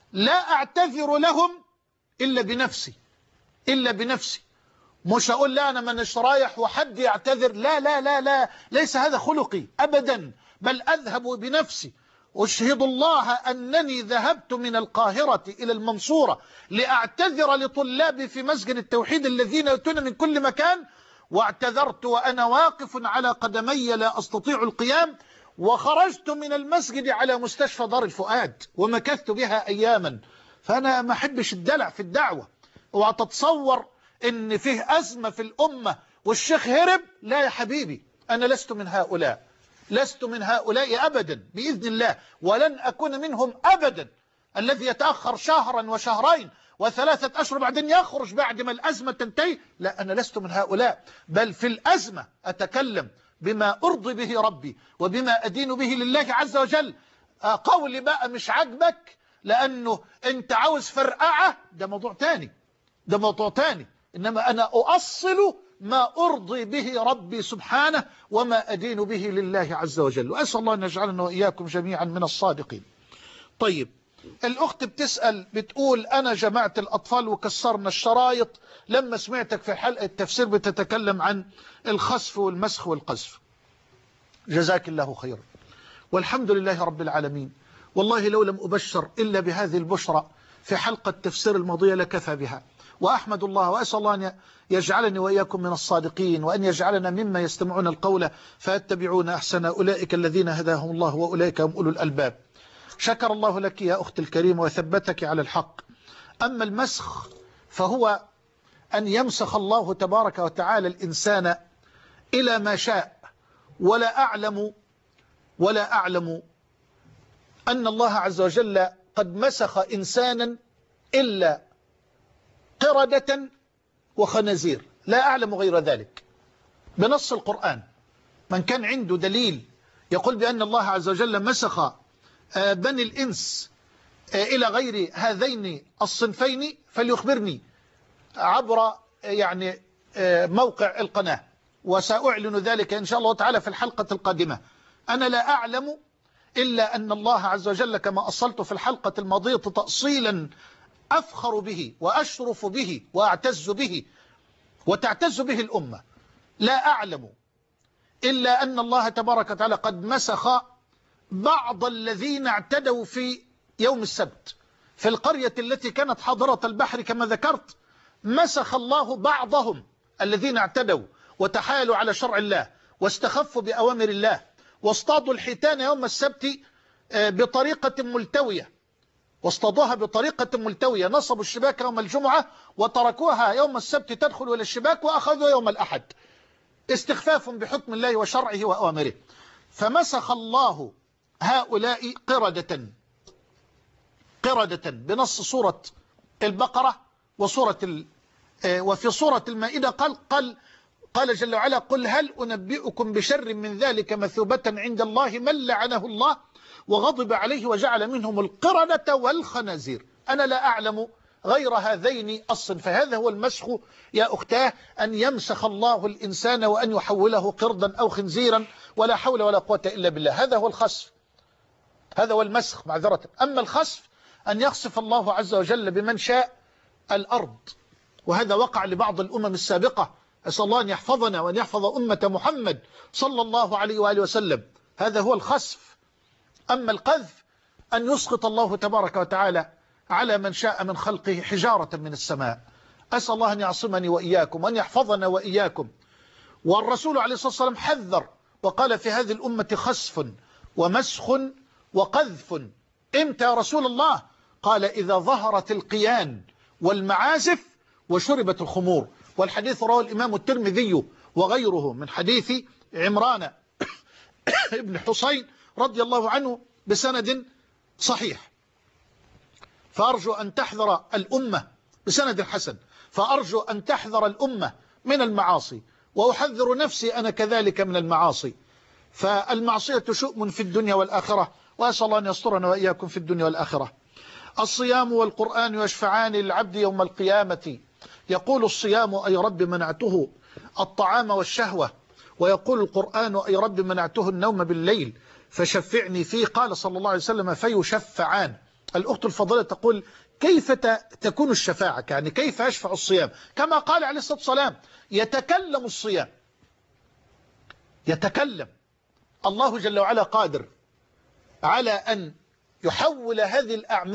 لا أعتذر لهم إلا بنفسي، إلا بنفسي. مش أقول لا أنا من رايح وحد يعتذر، لا لا لا لا، ليس هذا خلقي أبدا، بل أذهب بنفسي. أشهد الله أنني ذهبت من القاهرة إلى المنصورة لأعتذر لطلابي في مسجد التوحيد الذين يأتون من كل مكان، واعتذرت وأنا واقف على قدمي لا أستطيع القيام، وخرجت من المسجد على مستشفى دار الفؤاد ومكثت بها أياما. فأنا ما أحبش الدلع في الدعوة. وتتصور إن فيه أزمة في الأمة والشيخ هرب، لا يا حبيبي، أنا لست من هؤلاء، لست من هؤلاء أبدا بإذن الله، ولن أكون منهم أبدا الذي يتأخر شهرا وشهرين و3 أشهر بعدين يخرج بعد ما الأزمة تنتهي. لا، أنا لست من هؤلاء، بل في الأزمة أتكلم بما أرضي به ربي وبما أدين به لله عز وجل. قولي بقى مش عاجبك لأنه أنت عاوز فرقعة، ده موضوع تاني، ده موضوع تاني. إنما أنا أؤصل ما أرضي به ربي سبحانه وما أدين به لله عز وجل، وأسأل الله أن يجعلنا وإياكم جميعا من الصادقين. طيب، الأخت بتسأل بتقول أنا جمعت الأطفال وكسرنا الشرايط لما سمعتك في حلقة التفسير بتتكلم عن الخسف والمسخ والقذف. جزاك الله خيرا، والحمد لله رب العالمين. والله لو لم أبشر إلا بهذه البشرى في حلقة التفسير الماضية لكفى بها. وأحمد الله وأسأل الله أن يجعلني وإياكم من الصادقين، وأن يجعلنا مما يستمعون القول فيتبعون أحسن، أولئك الذين هداهم الله وأولئك هم أولو الألباب. شكر الله لك يا أخت الكريمة وثبتك على الحق. أما المسخ فهو أن يمسخ الله تبارك وتعالى الإنسان إلى ما شاء. ولا أعلم أن الله عز وجل قد مسخ إنسانا إلا قردة وخنازير، لا أعلم غير ذلك بنص القرآن. من كان عنده دليل يقول بأن الله عز وجل مسخ بني الإنس إلى غير هذين الصنفين فليخبرني عبر يعني موقع القناة، وسأعلن ذلك إن شاء الله تعالى في الحلقة القادمة. أنا لا أعلم إلا أن الله عز وجل كما أصلت في الحلقة الماضية تأصيلا أفخر به وأشرف به وأعتز به وتعتز به الأمة. لا أعلم إلا أن الله تبارك وتعالى قد مسخ بعض الذين اعتدوا في يوم السبت في القرية التي كانت حاضرة البحر كما ذكرت. مسخ الله بعضهم الذين اعتدوا وتحايلوا على شرع الله واستخفوا بأوامر الله واصطادوا الحيتان يوم السبت بطريقة ملتوية، واصطادوها بطريقة ملتوية، نصبوا الشباك يوم الجمعة وتركوها يوم السبت تدخل إلى الشباك وأخذوا يوم الأحد، استخفاف بحكم الله وشرعه وأوامره. فمسخ الله هؤلاء قردة بنص سورة البقرة وفي سورة المائدة قال جل وعلا: قل هل أنبئكم بشر من ذلك مثوبة عند الله من لعنه الله وغضب عليه وجعل منهم القردة والخنازير. أنا لا أعلم غير هذين الصنف. هذا هو المسخ يا أختاه، أن يمسخ الله الإنسان وأن يحوله قردا أو خنزيرا، ولا حول ولا قوة إلا بالله. هذا هو الخسف، هذا هو المسخ معذرة. أما الخسف أن يخسف الله عز وجل بمن شاء الأرض، وهذا وقع لبعض الأمم السابقة. أسأل الله أن يحفظنا وأن يحفظ أمة محمد صلى الله عليه وآله وسلم. هذا هو الخسف. أما القذف أن يسقط الله تبارك وتعالى على من شاء من خلقه حجارة من السماء. أسأل الله أن يعصمني وإياكم وأن يحفظنا وإياكم. والرسول عليه الصلاة والسلام حذر وقال: في هذه الأمة خسف ومسخ وقذف. إمتى يا رسول الله؟ قال: إذا ظهرت القيان والمعازف وشربت الخمور. والحديث رواه الإمام الترمذي وغيره من حديث عمران ابن حسين رضي الله عنه بسند صحيح. فأرجو أن تحذر الأمة بسند حسن، فأرجو أن تحذر الأمة من المعاصي، وأحذر نفسي أنا كذلك من المعاصي. فالمعصية شؤم في الدنيا والآخرة، وأسأل الله أن يسترنا وإياكم في الدنيا والآخرة. الصيام والقرآن يشفعان للعبد يوم القيامة. يقول الصيام: أي رب منعته الطعام والشهوة، ويقول القرآن: أي رب منعته النوم بالليل فشفعني فيه. قال صلى الله عليه وسلم: فيشفعان. الأخت الفضيلة تقول: كيف تكون الشفاعة؟ يعني كيف يشفع الصيام؟ كما قال عليه الصلاة والسلام: يتكلم الصيام، يتكلم. الله جل وعلا قادر على أن يحول هذه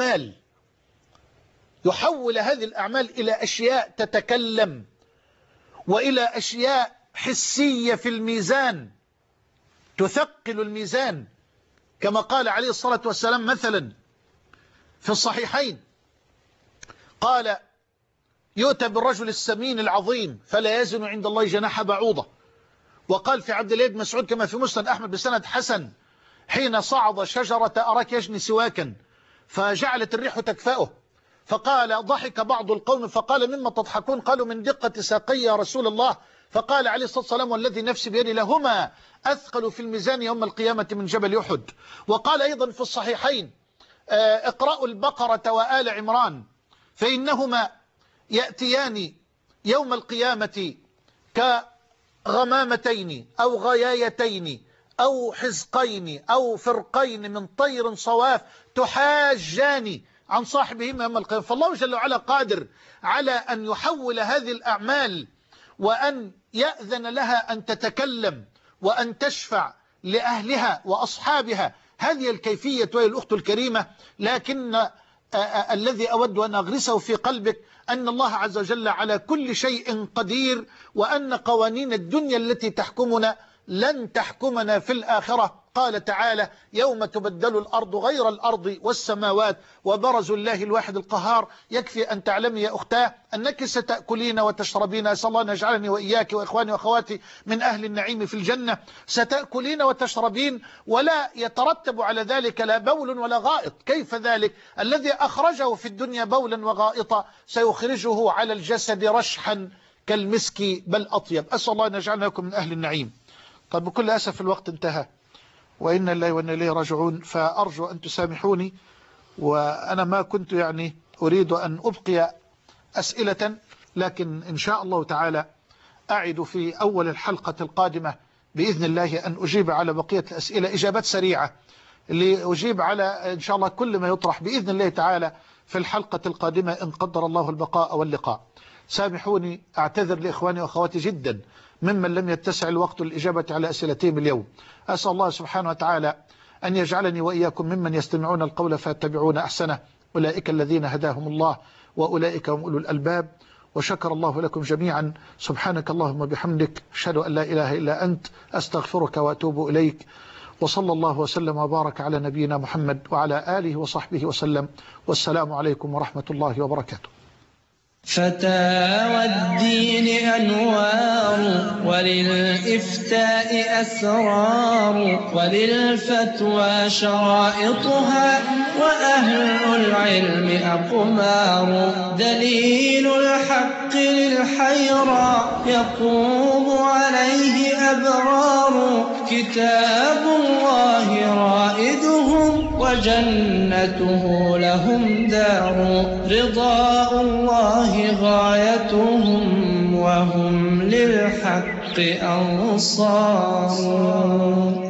الأعمال إلى أشياء تتكلم، وإلى أشياء حسية في الميزان تثقل الميزان، كما قال عليه الصلاة والسلام مثلا في الصحيحين، قال: يؤتى بالرجل السمين العظيم فلا يزن عند الله جناح بعوضة. وقال في عبد الله بن مسعود كما في مسند أحمد بسند حسن: حين صعد شجرة أراك يجني سواكا فجعلت الريح تكفأه، فقال: ضحك بعض القوم فقال: مما تضحكون؟ قالوا: من دقة ساقي يا رسول الله. فقال عليه الصلاة والسلام: والذي نفسي بيدي لهما أثقل في الميزان يوم القيامة من جبل أحد. وقال أيضا في الصحيحين: اقرأوا البقرة وآل عمران فإنهما يأتيان يوم القيامة كغمامتين أو غيايتين أو حزقين أو فرقين من طير صواف تحاجان عن صاحبهما يوم القيامة. فالله جل وعلا قادر على أن يحول هذه الأعمال وأن يأذن لها أن تتكلم وأن تشفع لأهلها وأصحابها. هذه الكيفية وهي الأخت الكريمة. لكن الذي أود أن أغرسه في قلبك أن الله عز وجل على كل شيء قدير، وأن قوانين الدنيا التي تحكمنا لن تحكمنا في الآخرة. قال تعالى: يوم تبدل الأرض غير الأرض والسماوات وبرزوا الله الواحد القهار. يكفي أن تعلمي يا أختاه أنك ستأكلين وتشربين، أسأل الله أن يجعلني وإياك وإخواني وأخواتي من أهل النعيم في الجنة. ستأكلين وتشربين ولا يترتب على ذلك لا بول ولا غائط. كيف ذلك؟ الذي أخرجه في الدنيا بولا وغائطا سيخرجه على الجسد رشحا كالمسك بل أطيب. أسأل الله أن يجعلنا لكم من أهل النعيم. طيب بكل أسف الوقت انتهى، وإن الله وإن إليه راجعون، فأرجو أن تسامحوني. وأنا ما كنت يعني أريد أن أبقي أسئلة، لكن إن شاء الله تعالى أعد في أول الحلقة القادمة بإذن الله أن أجيب على بقية الأسئلة إجابات سريعة، لأجيب على إن شاء الله كل ما يطرح بإذن الله تعالى في الحلقة القادمة إن قدر الله البقاء واللقاء. سامحوني أعتذر لإخواني وأخواتي جدا ممن لم يتسع الوقت للإجابة على أسئلتهم اليوم. أسأل الله سبحانه وتعالى أن يجعلني وإياكم ممن يستمعون القول فيتبعون أحسنه، أولئك الذين هداهم الله وأولئك هم أولو الألباب. وشكر الله لكم جميعا. سبحانك اللهم وبحمدك، أشهد أن لا إله إلا أنت، أستغفرك وأتوب إليك. وصلى الله وسلم وبارك على نبينا محمد وعلى آله وصحبه وسلم، والسلام عليكم ورحمة الله وبركاته. فتاوى الدين أنوار، وللإفتاء أسرار، وللفتوى شرائطها، وأهل العلم أقمار. دليل الحق للحيرى يقوم عليه أبرار. كتاب الله رائدهم، وجنته لهم دار. رضاء الله غايتهم، وهم للحق أنصار.